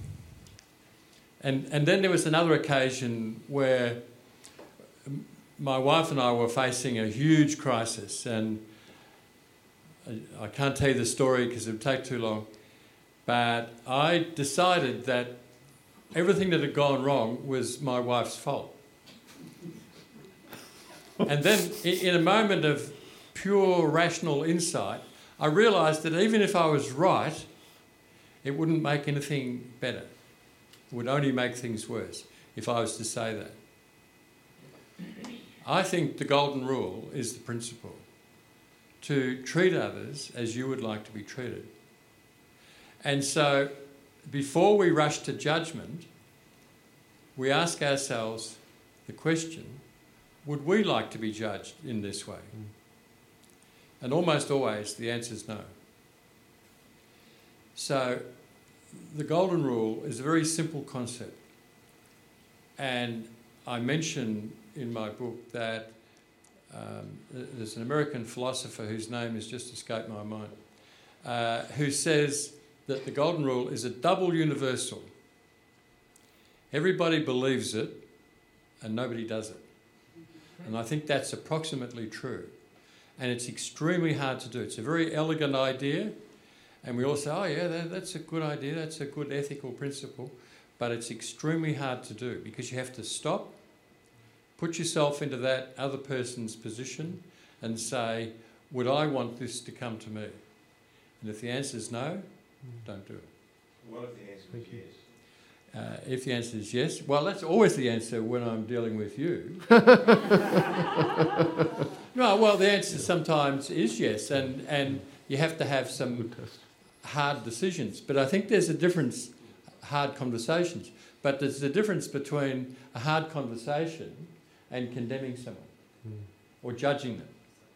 Speaker 8: And, and then there was another occasion where my wife and I were facing a huge crisis, and I, I can't tell you the story because it would take too long, but I decided that everything that had gone wrong was my wife's fault. And then in a moment of pure rational insight, I realised that even if I was right, it wouldn't make anything better. It would only make things worse if I was to say that. I think the golden rule is the principle to treat others as you would like to be treated. And so before we rush to judgment, we ask ourselves the question, would we like to be judged in this way? Mm. And almost always the answer is no. So the golden rule is a very simple concept. And I mention in my book that um, there's an American philosopher whose name has just escaped my mind, uh, who says that the golden rule is a double universal. Everybody believes it and nobody does it. And I think that's approximately true. And it's extremely hard to do. It's a very elegant idea. And we all say, oh yeah, that, that's a good idea, that's a good ethical principle. But it's extremely hard to do because you have to stop, put yourself into that other person's position and say, would I want this to come to me? And if the answer is no, don't do it.
Speaker 6: What if the answer is yes?
Speaker 8: Uh, if the answer is yes, well, that's always the answer when I'm dealing with you. No, well, the answer sometimes is yes, and, and you have to have some hard decisions. But I think there's a difference, hard conversations, but there's a difference between a hard conversation and condemning someone mm. or judging them.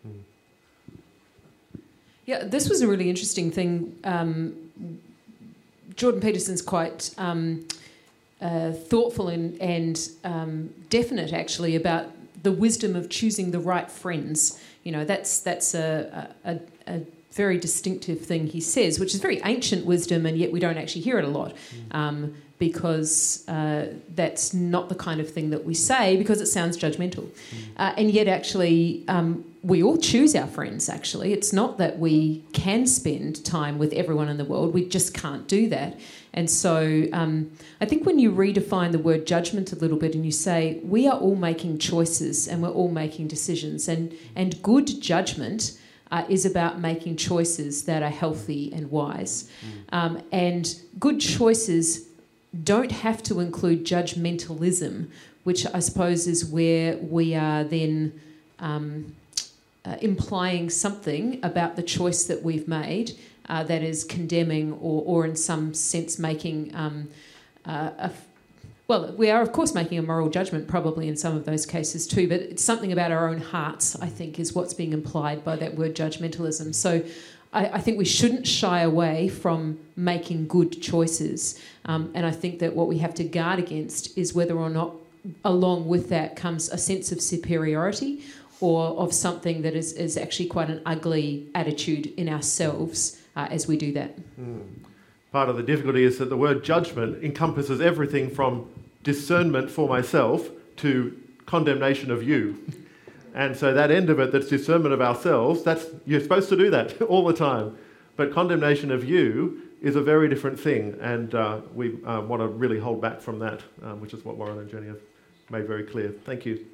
Speaker 5: Mm. Yeah, this was a really interesting thing. Um, Jordan Peterson's quite um, uh, thoughtful and, and um, definite, actually, about the wisdom of choosing the right friends. You know, that's that's a, a, a very distinctive thing he says, which is very ancient wisdom, and yet we don't actually hear it a lot mm. um, because uh, that's not the kind of thing that we say because it sounds judgmental. Mm. Uh, and yet, actually, um, we all choose our friends, actually. It's not that we can spend time with everyone in the world. We just can't do that. And so um, I think when you redefine the word judgment a little bit and you say, we are all making choices and we're all making decisions, and, and good judgment uh, is about making choices that are healthy and wise. Mm. Um, and good choices don't have to include judgmentalism, which I suppose is where we are then um, uh, implying something about the choice that we've made uh, that is condemning or, or in some sense making um, uh, a well, we are, of course, making a moral judgment probably in some of those cases too, but it's something about our own hearts, I think, is what's being implied by that word judgmentalism. So I, I think we shouldn't shy away from making good choices. Um, and I think that what we have to guard against is whether or not along with that comes a sense of superiority or of something that is, is actually quite an ugly attitude in ourselves uh, as we do that.
Speaker 1: Mm. Part of the difficulty is that the word judgment encompasses everything from discernment for myself to condemnation of you. And so that end of it, that's discernment of ourselves, that's you're supposed to do that all the time. But condemnation of you is a very different thing, and uh, we uh, want to really hold back from that, um, which is what Warren and Jenny have made very clear. Thank you.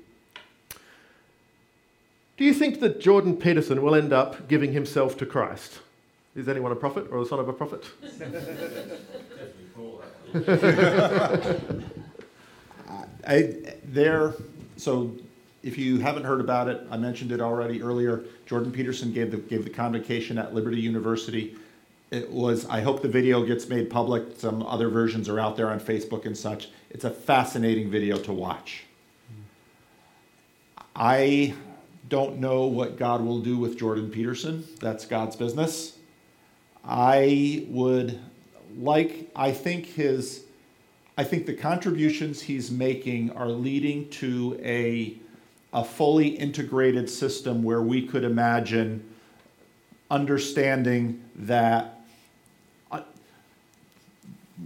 Speaker 1: Do you think that Jordan Peterson will end up giving himself to Christ? Is anyone a prophet or the son of a prophet?
Speaker 3: I, there, so if you haven't heard about it, I mentioned it already earlier. Jordan Peterson gave the, gave the convocation at Liberty University. It was, I hope the video gets made public. Some other versions are out there on Facebook and such. It's a fascinating video to watch. I don't know what God will do with Jordan Peterson. That's God's business. I would like, I think his, I think the contributions he's making are leading to a, a fully integrated system where we could imagine understanding that uh,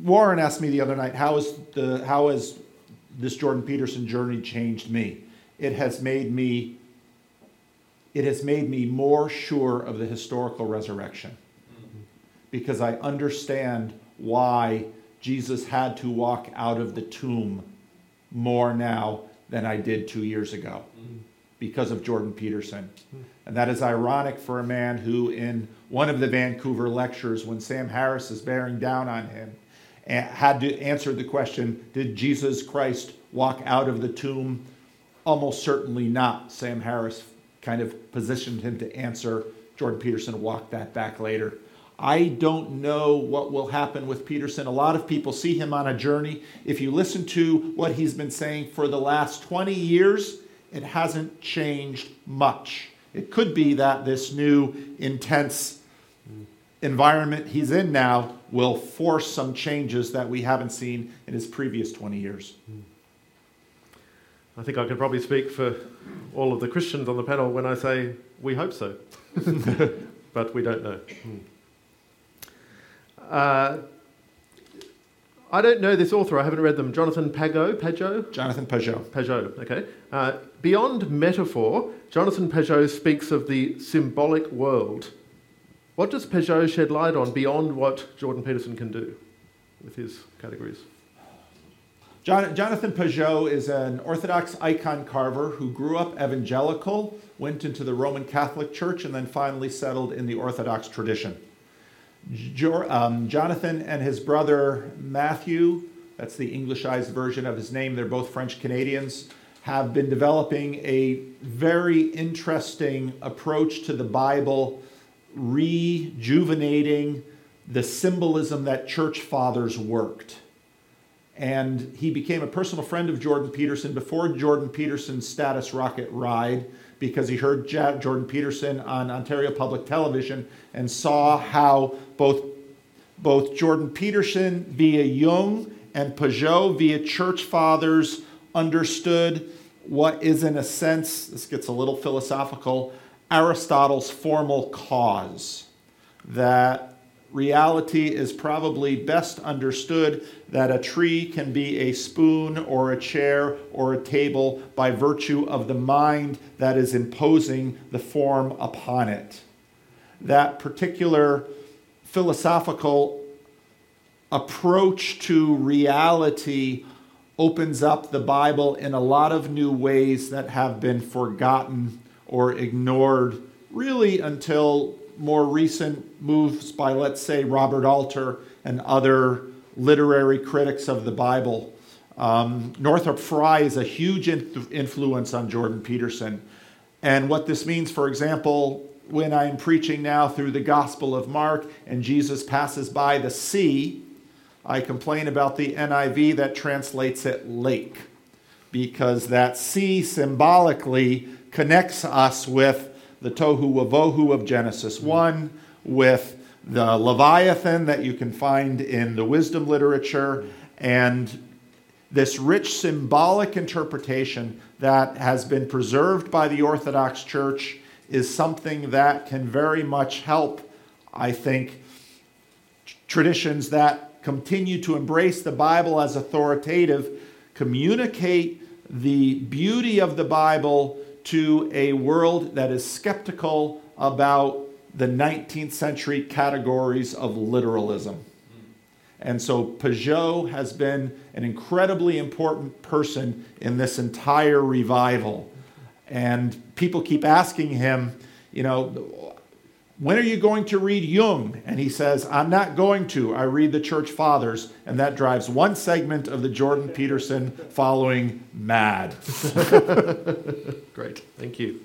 Speaker 3: Warren asked me the other night, how is the how has this Jordan Peterson journey changed me? It has made me it has made me more sure of the historical resurrection, because I understand why Jesus had to walk out of the tomb more now than I did two years ago, because of Jordan Peterson. And that is ironic for a man who, in one of the Vancouver lectures, when Sam Harris is bearing down on him, had to answer the question, did Jesus Christ walk out of the tomb? Almost certainly not. Sam Harris kind of positioned him to answer. Jordan Peterson walked that back later. I don't know what will happen with Peterson. A lot of people see him on a journey. If you listen to what he's been saying for the last twenty years, it hasn't changed much. It could be that this new intense environment he's in now will force some changes that we haven't seen in his previous twenty years.
Speaker 1: I think I can probably speak for all of the Christians on the panel when I say we hope so, but we don't know. Uh, I don't know this author. I haven't read them. Jonathan Pageau? Pageau?
Speaker 3: Jonathan Pageau.
Speaker 1: Pageau, okay. Uh, beyond metaphor, Jonathan Pageau speaks of the symbolic world. What does Pageau shed light on beyond what Jordan Peterson can do with his categories?
Speaker 3: John, Jonathan Pageau is an Orthodox icon carver who grew up evangelical, went into the Roman Catholic Church, and then finally settled in the Orthodox tradition. Jo- um, Jonathan and his brother Matthew, that's the Englishized version of his name, they're both French Canadians, have been developing a very interesting approach to the Bible, rejuvenating the symbolism that church fathers worked. And he became a personal friend of Jordan Peterson before Jordan Peterson's Status Rocket ride, because he heard Jordan Peterson on Ontario Public Television and saw how both, both Jordan Peterson via Jung and Pageau via church fathers understood what is, in a sense, this gets a little philosophical, Aristotle's formal cause. That reality is probably best understood that a tree can be a spoon or a chair or a table by virtue of the mind that is imposing the form upon it. That particular philosophical approach to reality opens up the Bible in a lot of new ways that have been forgotten or ignored really until more recent moves by, let's say, Robert Alter and other literary critics of the Bible. Um, Northrop Frye is a huge in- influence on Jordan Peterson. And what this means, for example, when I'm preaching now through the Gospel of Mark and Jesus passes by the sea, I complain about the N I V that translates it lake, because that sea symbolically connects us with the tohu wavohu of Genesis one, with the Leviathan that you can find in the wisdom literature, and this rich symbolic interpretation that has been preserved by the Orthodox Church is something that can very much help, I think, traditions that continue to embrace the Bible as authoritative, communicate the beauty of the Bible to a world that is skeptical about the nineteenth century categories of literalism. And so Pageau has been an incredibly important person in this entire revival. And people keep asking him, you know, when are you going to read Jung? And he says, I'm not going to. I read the Church Fathers. And that drives one segment of the Jordan Peterson following mad.
Speaker 1: Great, thank you.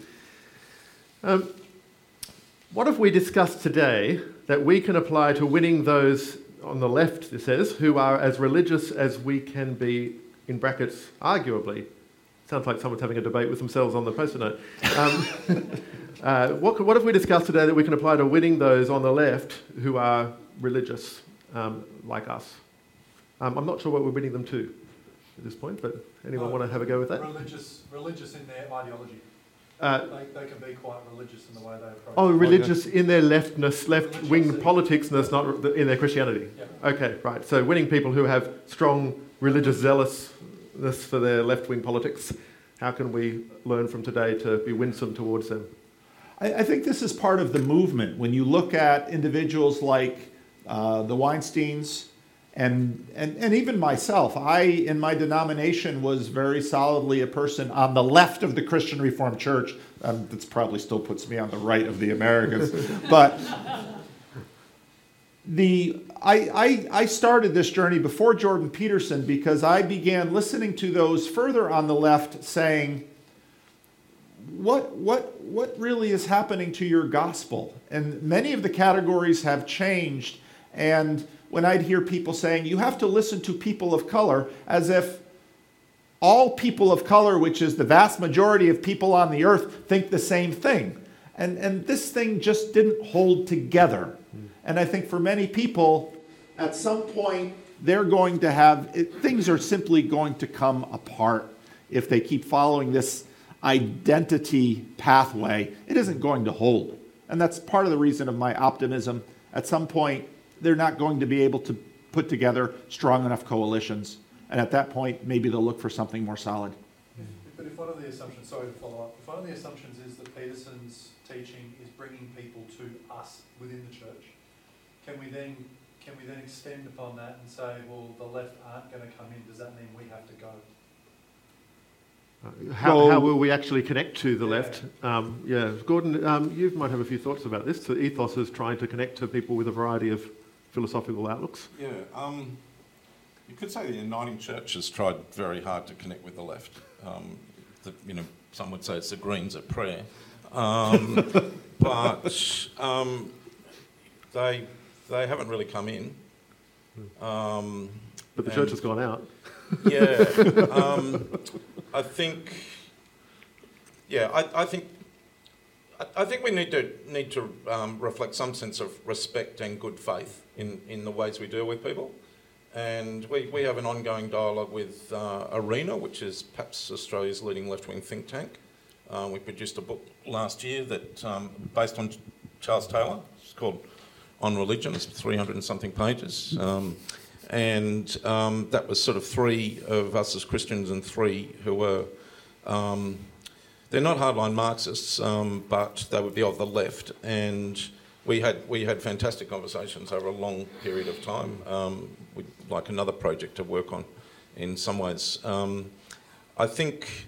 Speaker 1: Um, what have we discussed today that we can apply to winning those on the left, it says, who are as religious as we can be, in brackets, arguably? Sounds like someone's having a debate with themselves on the post-it note. Um, uh, what, what have we discussed today that we can apply to winning those on the left who are religious um, like us? Um, I'm not sure what we're winning them to at this point, but anyone
Speaker 10: Uh,
Speaker 1: want to have a go with that?
Speaker 10: Religious, religious in their ideology.
Speaker 1: Uh,
Speaker 10: they, they can be quite religious in the way they approach
Speaker 1: oh,
Speaker 10: it.
Speaker 1: religious in their leftness, left-wing politicsness, not in their Christianity.
Speaker 10: Yep.
Speaker 1: Okay, right. So winning people who have strong religious zealousness for their left-wing politics. How can we learn from today to be winsome towards them?
Speaker 3: I, I think this is part of the movement. When you look at individuals like uh, the Weinsteins, And, and and even myself, I, in my denomination, was very solidly a person on the left of the Christian Reformed Church. Um, that's probably still puts me on the right of the Americans. But the I, I, I started this journey before Jordan Peterson because I began listening to those further on the left saying, what, what, what really is happening to your gospel? And many of the categories have changed. And when I'd hear people saying, you have to listen to people of color, as if all people of color, which is the vast majority of people on the earth, think the same thing. And, and this thing just didn't hold together. And I think for many people, at some point, they're going to have, it, things are simply going to come apart if they keep following this identity pathway. It isn't going to hold. And that's part of the reason of my optimism. At some point, they're not going to be able to put together strong enough coalitions. And at that point, maybe they'll look for something more solid.
Speaker 10: But if one of the assumptions, sorry to follow up, if one of the assumptions is that Peterson's teaching is bringing people to us within the church, can we then can we then extend upon that and say, well, the left aren't going to come in? Does that mean we have to go?
Speaker 1: Uh, how,
Speaker 3: Well,
Speaker 1: how will we actually connect to the
Speaker 10: yeah.
Speaker 1: left? Um, yeah, Gordon, um, you might have a few thoughts about this. The ethos is trying to connect to people with a variety of philosophical outlooks.
Speaker 7: Yeah, um, you could say the Uniting Church has tried very hard to connect with the left. Um, the, you know, some would say it's the Greens at prayer, um, but um, they they haven't really come in. Um,
Speaker 1: But the church has gone out.
Speaker 7: Yeah, um, I think. Yeah, I, I think. I think we need to need to um, reflect some sense of respect and good faith in, in the ways we deal with people, and we, we have an ongoing dialogue with uh, Arena, which is perhaps Australia's leading left-wing think tank. Uh, we produced a book last year that um, based on Charles Taylor. It's called On Religion. It's three hundred and something pages, um, and um, that was sort of three of us as Christians and three who were. Um, They're not hardline Marxists, um, but they would be of the left, and we had we had fantastic conversations over a long period of time. Um, we'd like another project to work on, in some ways. Um, I think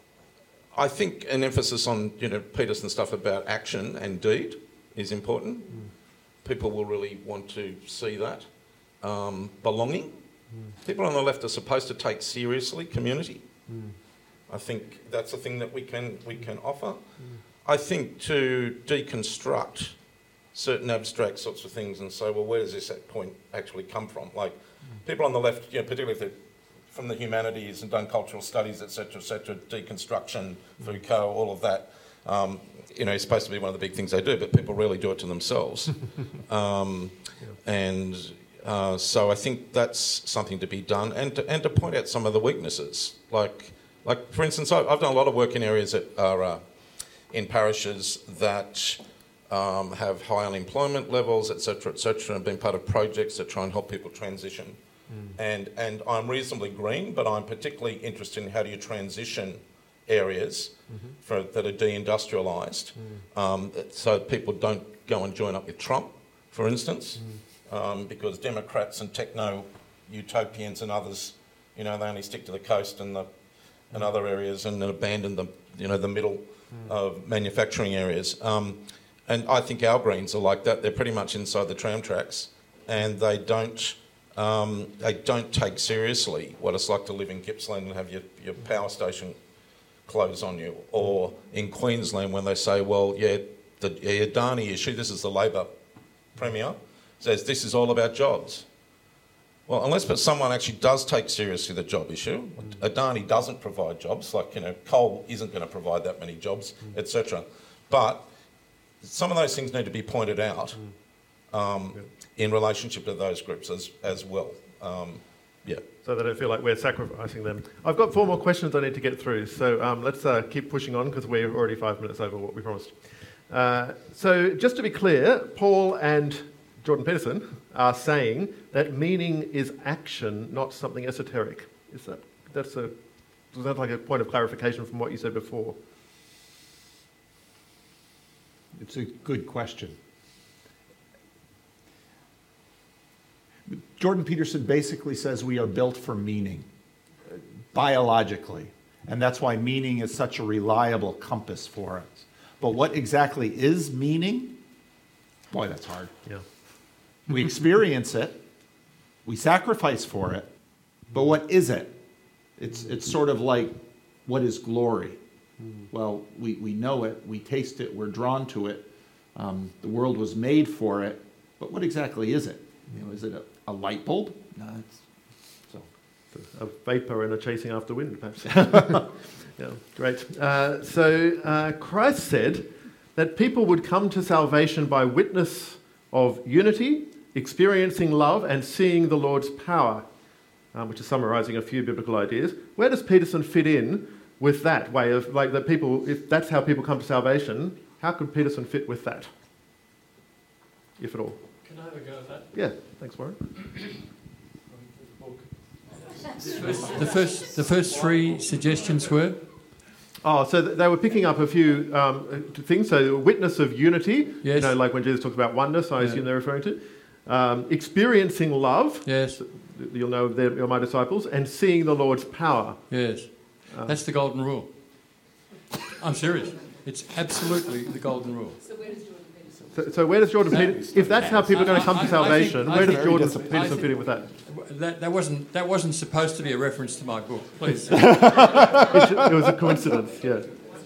Speaker 7: I think an emphasis on you know Peterson stuff about action and deed is important. Mm. People will really want to see that um, belonging. Mm. People on the left are supposed to take seriously community. Mm. I think that's a thing that we can we can offer. Mm. I think to deconstruct certain abstract sorts of things and say, well, where does this point actually come from? Like mm. people on the left, you know, particularly if they're from the humanities and done cultural studies, et cetera, et cetera, deconstruction, mm. Foucault, all of that, um, you know, is supposed to be one of the big things they do, but people rarely do it to themselves. um, yeah. And uh, so I think that's something to be done, and to, and to point out some of the weaknesses, like. Like, for instance, I've done a lot of work in areas that are uh, in parishes that um, have high unemployment levels, et cetera, et cetera, and been part of projects that try and help people transition. Mm. And and I'm reasonably green, but I'm particularly interested in how do you transition areas mm-hmm. for, that are deindustrialised, mm. um, so people don't go and join up with Trump, for instance, mm. um, because Democrats and techno-utopians and others, you know, they only stick to the coast and the and other areas, and abandon the you know the middle mm. of manufacturing areas. Um, and I think our Greens are like that. They're pretty much inside the tram tracks, and they don't um, they don't take seriously what it's like to live in Gippsland and have your, your power station close on you, or in Queensland when they say, well, yeah, the yeah, Adani issue. This is the Labor Premier says this is all about jobs. Well, unless but someone actually does take seriously the job issue, mm. Adani doesn't provide jobs, like, you know, coal isn't going to provide that many jobs, mm. et cetera. But some of those things need to be pointed out mm. um, yep. in relationship to those groups as, as well. Um, Yeah.
Speaker 1: So they don't feel like we're sacrificing them. I've got four more questions I need to get through, so um, let's uh, keep pushing on because we're already five minutes over what we promised. Uh, so just to be clear, Paul and Jordan Peterson are saying that meaning is action, not something esoteric. Is that that's a does that like a point of clarification from what you said before?
Speaker 11: It's a good question. Jordan Peterson basically says we are built for meaning, biologically, and that's why meaning is such a reliable compass for us. But what exactly is meaning? Boy, that's hard.
Speaker 1: Yeah.
Speaker 11: We experience it, we sacrifice for it, but what is it? It's, it's sort of like, what is glory? Mm. Well, we, we know it, we taste it, we're drawn to it. Um, the world was made for it, but what exactly is it? You know, is it a, a light bulb? No, it's so.
Speaker 1: A vapor and a chasing after wind, perhaps. Yeah, great. Uh, so uh, Christ said that people would come to salvation by witness of unity, experiencing love, and seeing the Lord's power, um, which is summarising a few biblical ideas. Where does Peterson fit in with that way of, like, that people, if that's how people come to salvation, how could Peterson fit with that, if at all?
Speaker 2: Can I have a go at that?
Speaker 1: Yeah, thanks, Warren.
Speaker 8: The first, the first three suggestions were?
Speaker 1: Oh, so th- they were picking up a few um, things. So, witness of unity,
Speaker 8: Yes.
Speaker 1: you know, like when Jesus talks about oneness, I
Speaker 8: Yeah.
Speaker 1: assume they're referring to. Um, experiencing love,
Speaker 8: Yes,
Speaker 1: you'll know they're you're my disciples, and seeing the Lord's power.
Speaker 8: yes.
Speaker 1: Um,
Speaker 8: That's the golden rule. I'm serious. It's absolutely the golden rule.
Speaker 5: So where does Jordan Peterson?
Speaker 1: So, so where does Jordan Peterson, if that's how people are going to come
Speaker 8: I-
Speaker 1: to
Speaker 8: I- I think-
Speaker 1: salvation,
Speaker 8: I
Speaker 1: where
Speaker 8: think-
Speaker 1: does Jordan
Speaker 8: I
Speaker 1: Peterson
Speaker 8: think-
Speaker 1: fit in with that?
Speaker 8: That, that wasn't that wasn't supposed to be a reference to my book, please.
Speaker 1: It was a coincidence, yeah.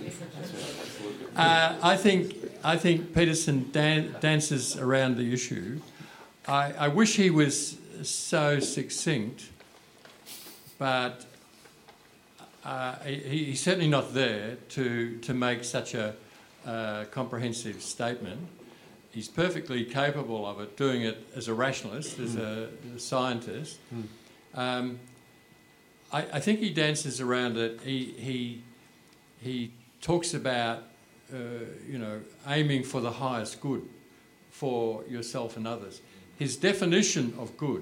Speaker 8: Uh, I think I think Peterson dan- dances around the issue. I, I wish he was so succinct, but uh, he, he's certainly not there to to make such a uh, comprehensive statement. He's perfectly capable of it, doing it as a rationalist, as a, a scientist.
Speaker 1: Mm.
Speaker 8: Um, I, I think he dances around it. He he he talks about uh, you know aiming for the highest good for yourself and others. His definition of good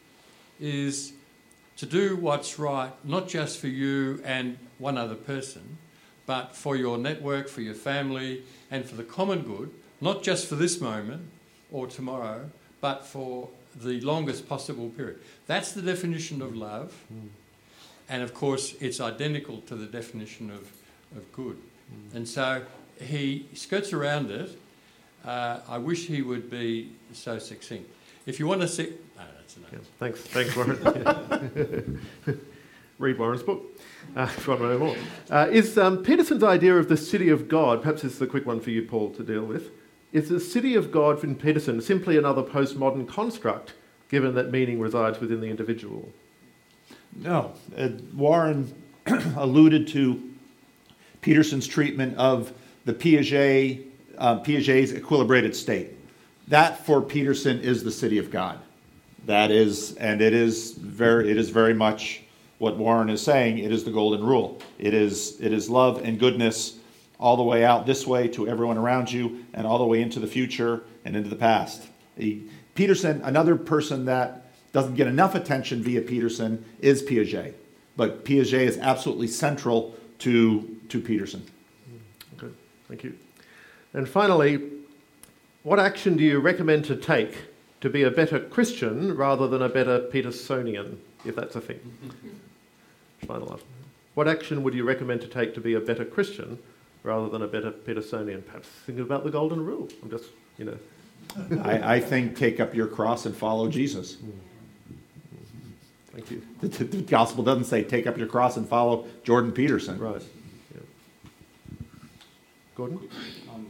Speaker 8: is to do what's right, not just for you and one other person, but for your network, for your family, and for the common good. Not just for this moment or tomorrow, but for the longest possible period. That's the definition of love. Mm. And of course, it's identical to the definition of, of good. Mm. And so he skirts around it. Uh, I wish he would be so succinct. If you want to see... No, that's enough.
Speaker 1: Yeah, thanks, thanks, Warren. Read Warren's book. Uh, if you want to know more. Uh, is um, Peterson's idea of the city of God, perhaps this is a quick one for you, Paul, to deal with, is the city of God in Peterson simply another postmodern construct, given that meaning resides within the individual?
Speaker 11: No. Uh, Warren alluded to Peterson's treatment of the Piaget, uh, Piaget's equilibrated state. That, for Peterson, is the city of God. That is, and it is very, it is very much what Warren is saying. It is the golden rule. It is, it is love and goodness all the way out this way to everyone around you, and all the way into the future and into the past. He, Peterson, another person that doesn't get enough attention via Peterson is Piaget. But Piaget is absolutely central to, to Peterson.
Speaker 1: Good, thank you. And finally, what action do you recommend to take to be a better Christian rather than a better Petersonian, if that's a thing? Final one. What action would you recommend to take to be a better Christian rather than a better Petersonian? Perhaps thinking about the golden rule. I'm just, you know.
Speaker 11: I, I think take up your cross and follow Jesus.
Speaker 1: Thank you.
Speaker 11: The, the, the gospel doesn't say take up your cross and follow Jordan Peterson.
Speaker 1: Right. Yeah. Gordon?
Speaker 7: Um,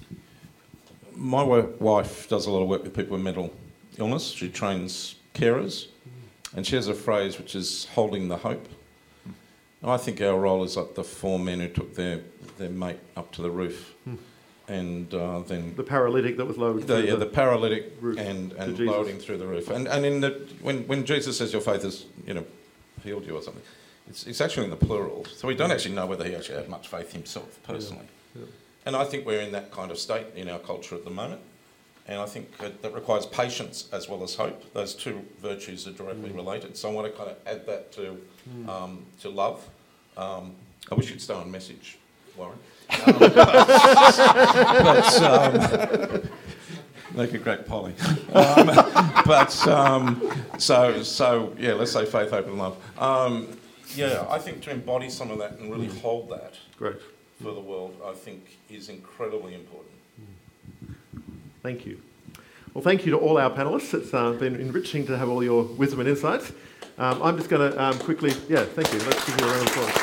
Speaker 7: my wo- wife does a lot of work with people with mental illness. She trains carers, and she has a phrase which is holding the hope. I think our role is like the four men who took their, their mate up to the roof.
Speaker 1: Hmm.
Speaker 7: and uh, then
Speaker 1: The paralytic that was lowered
Speaker 7: the,
Speaker 1: through
Speaker 7: yeah,
Speaker 1: the,
Speaker 7: the paralytic
Speaker 1: roof
Speaker 7: and,
Speaker 1: to
Speaker 7: and
Speaker 1: Jesus.
Speaker 7: loading through the roof. And and in the when, when Jesus says your faith has, you know, healed you or something, it's it's actually in the plural. So we don't actually know whether he actually had much faith himself personally.
Speaker 1: Yeah, yeah.
Speaker 7: And I think we're in that kind of state in our culture at the moment. And I think that, that requires patience as well as hope. Those two virtues are directly mm. related. So I want to kind of add that to mm. um, to love. Um, I wish you'd stay on message, Warren. Um, but, but um, make a great Polly. Um, but um, so so yeah, let's say faith, hope, and love. Um, yeah, I think to embody some of that and really mm. hold that
Speaker 1: Great.
Speaker 7: for the world, I think is incredibly important.
Speaker 1: Thank you. Well, thank you to all our panellists. It's uh, been enriching to have all your wisdom and insights. Um, I'm just going to um, quickly, yeah, thank you. Let's give you a round of applause.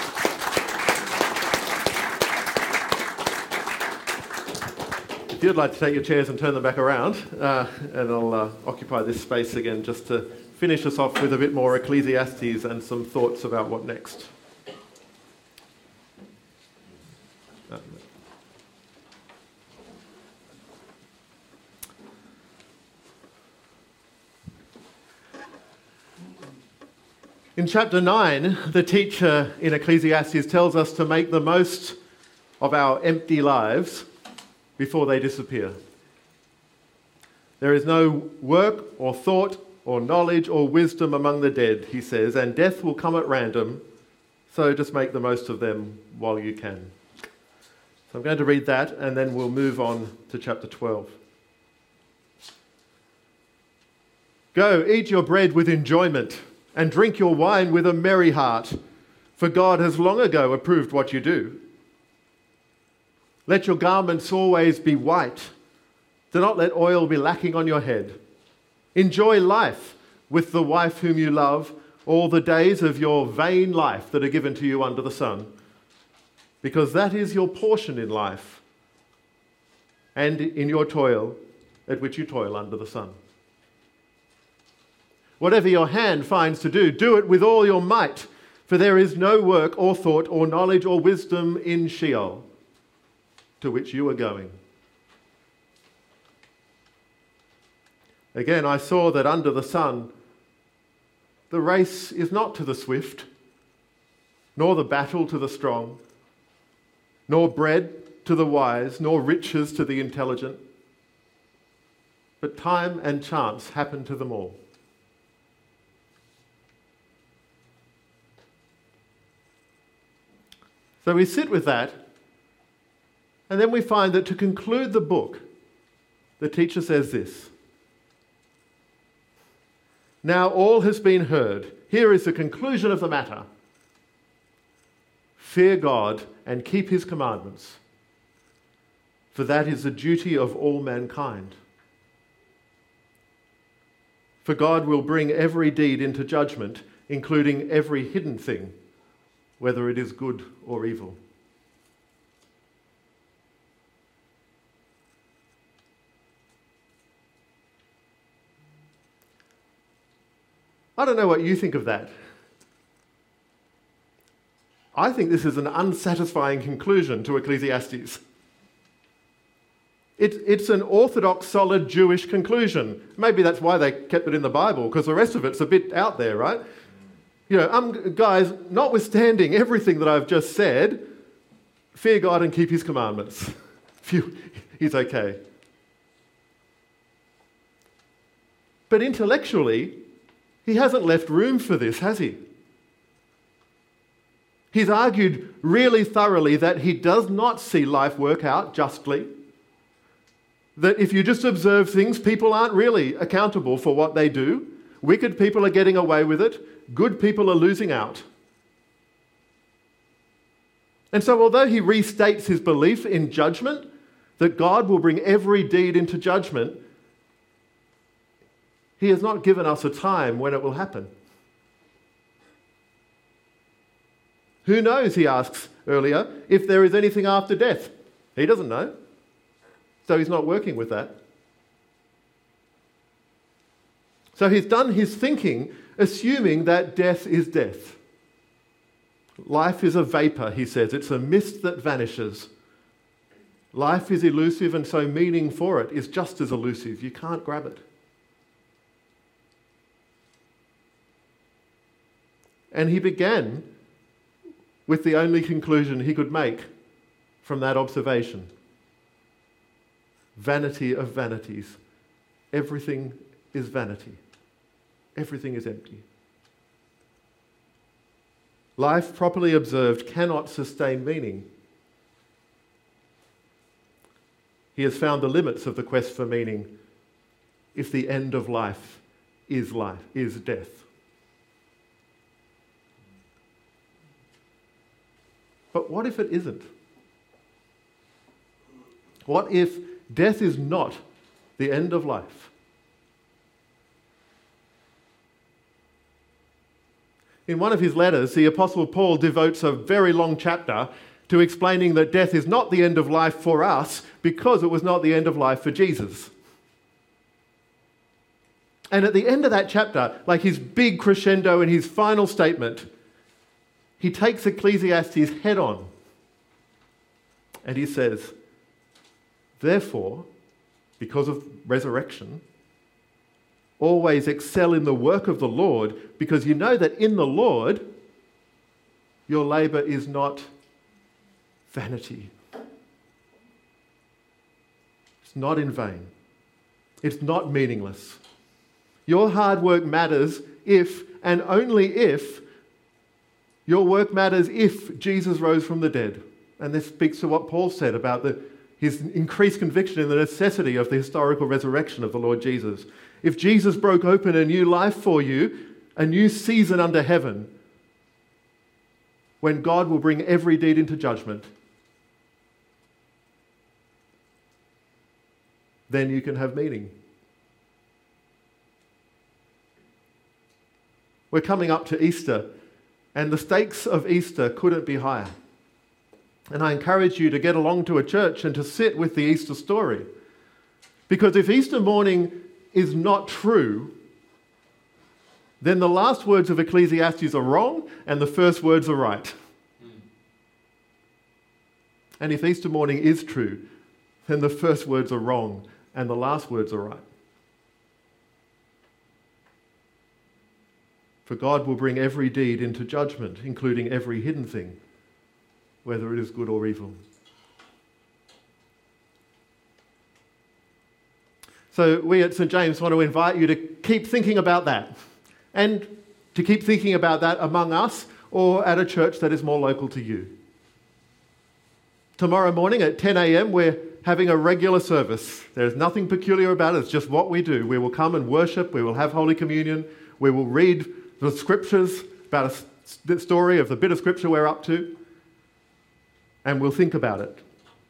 Speaker 1: If you'd like to take your chairs and turn them back around, uh, and I'll uh, occupy this space again just to finish us off with a bit more Ecclesiastes and some thoughts about what next. Uh, In chapter nine, the teacher in Ecclesiastes tells us to make the most of our empty lives before they disappear. There is no work or thought or knowledge or wisdom among the dead, he says, and death will come at random, so just make the most of them while you can. So I'm going to read that, and then we'll move on to chapter twelve. Go, eat your bread with enjoyment, and drink your wine with a merry heart, for God has long ago approved what you do. Let your garments always be white. Do not let oil be lacking on your head. Enjoy life with the wife whom you love, all the days of your vain life that are given to you under the sun, because that is your portion in life and in your toil at which you toil under the sun. Whatever your hand finds to do, do it with all your might, for there is no work or thought or knowledge or wisdom in Sheol, to which you are going. Again, I saw that under the sun, the race is not to the swift, nor the battle to the strong, nor bread to the wise, nor riches to the intelligent, but time and chance happen to them all. So we sit with that, and then we find that to conclude the book, the teacher says this: now all has been heard. Here is the conclusion of the matter. Fear God and keep his commandments, for that is the duty of all mankind. For God will bring every deed into judgment, including every hidden thing, whether it is good or evil. I don't know what you think of that. I think this is an unsatisfying conclusion to Ecclesiastes. It, it's an orthodox, solid Jewish conclusion. Maybe that's why they kept it in the Bible, because the rest of it's a bit out there, right? You know, um, guys, notwithstanding everything that I've just said, fear God and keep his commandments. Phew, he's okay. But intellectually, he hasn't left room for this, has he? He's argued really thoroughly that he does not see life work out justly, that if you just observe things, people aren't really accountable for what they do. Wicked people are getting away with it. Good people are losing out. And so although he restates his belief in judgment, that God will bring every deed into judgment, he has not given us a time when it will happen. Who knows, he asks earlier, if there is anything after death? He doesn't know. So he's not working with that. So he's done his thinking assuming that death is death. Life is a vapor, he says. It's a mist that vanishes. Life is elusive, and so meaning for it is just as elusive. You can't grab it. And he began with the only conclusion he could make from that observation. Vanity of vanities. Everything is vanity. Everything is empty. Life properly observed cannot sustain meaning. He has found the limits of the quest for meaning if the end of life is life, is death. But what if it isn't? What if death is not the end of life? In one of his letters, the Apostle Paul devotes a very long chapter to explaining that death is not the end of life for us because it was not the end of life for Jesus. And at the end of that chapter, like his big crescendo and his final statement, he takes Ecclesiastes head on and he says, therefore, because of resurrection, always excel in the work of the Lord, because you know that in the Lord, your labour is not vanity. It's not in vain. It's not meaningless. Your hard work matters if, and only if, your work matters if Jesus rose from the dead. And this speaks to what Paul said about the, his increased conviction in the necessity of the historical resurrection of the Lord Jesus. If Jesus broke open a new life for you, a new season under heaven, when God will bring every deed into judgment, then you can have meaning. We're coming up to Easter, and the stakes of Easter couldn't be higher. And I encourage you to get along to a church and to sit with the Easter story. Because if Easter morning is not true, then the last words of Ecclesiastes are wrong and the first words are right. Mm. And if Easter morning is true, then the first words are wrong and the last words are right. For God will bring every deed into judgment, including every hidden thing, whether it is good or evil. So we at Saint James want to invite you to keep thinking about that, and to keep thinking about that among us or at a church that is more local to you. Tomorrow morning at ten a.m. we're having a regular service. There's nothing peculiar about it, it's just what we do. We will come and worship, we will have Holy Communion, we will read the scriptures about a story of the bit of scripture we're up to, and we'll think about it.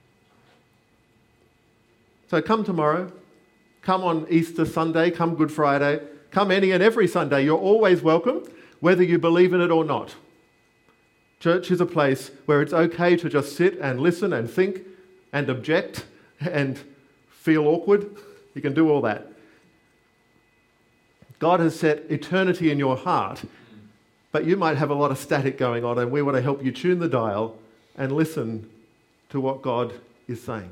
Speaker 1: So come tomorrow, come on Easter Sunday, come Good Friday, come any and every Sunday. You're always welcome, whether you believe in it or not. Church is a place where it's okay to just sit and listen and think and object and feel awkward. You can do all that. God has set eternity in your heart, but you might have a lot of static going on, and we want to help you tune the dial and listen to what God is saying.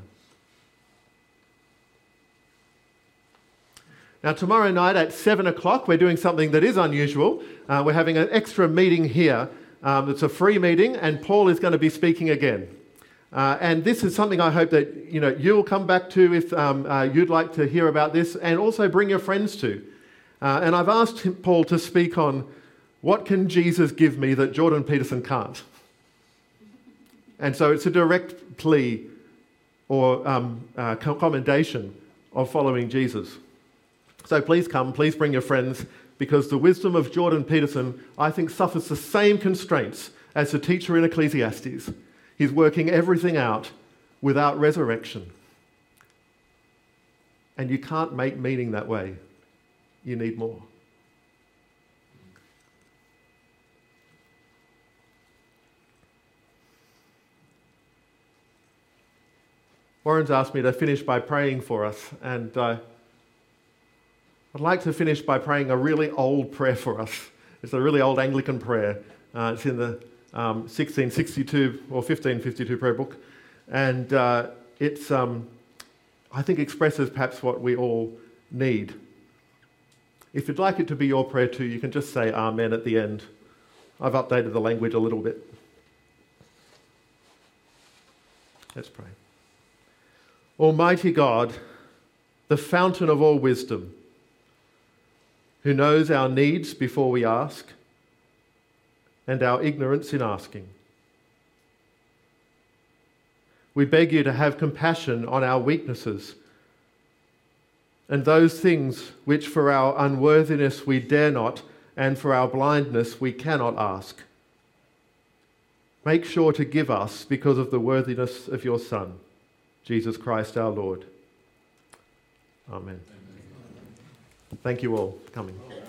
Speaker 1: Now, tomorrow night at seven o'clock, we're doing something that is unusual. Uh, we're having an extra meeting here. Um, it's a free meeting, and Paul is going to be speaking again. Uh, and this is something I hope that you know you'll come back to if um, uh, you'd like to hear about this, and also bring your friends to. Uh, and I've asked him, Paul to speak on what can Jesus give me that Jordan Peterson can't. And so it's a direct plea or um, uh, commendation of following Jesus. So please come, please bring your friends, because the wisdom of Jordan Peterson, I think, suffers the same constraints as the teacher in Ecclesiastes. He's working everything out without resurrection. And you can't make meaning that way. You need more. Warren's asked me to finish by praying for us, and uh, I'd like to finish by praying a really old prayer for us. It's a really old Anglican prayer. Uh, it's in the um, sixteen sixty-two or fifteen fifty-two prayer book, and uh, it's, um, I think, expresses perhaps what we all need. If you'd like it to be your prayer too, you can just say Amen at the end. I've updated the language a little bit. Let's pray. Almighty God, the fountain of all wisdom, who knows our needs before we ask and our ignorance in asking, we beg you to have compassion on our weaknesses and those things which for our unworthiness we dare not and for our blindness we cannot ask. Make sure to give us because of the worthiness of your Son, Jesus Christ our Lord. Amen. Thank you all for coming.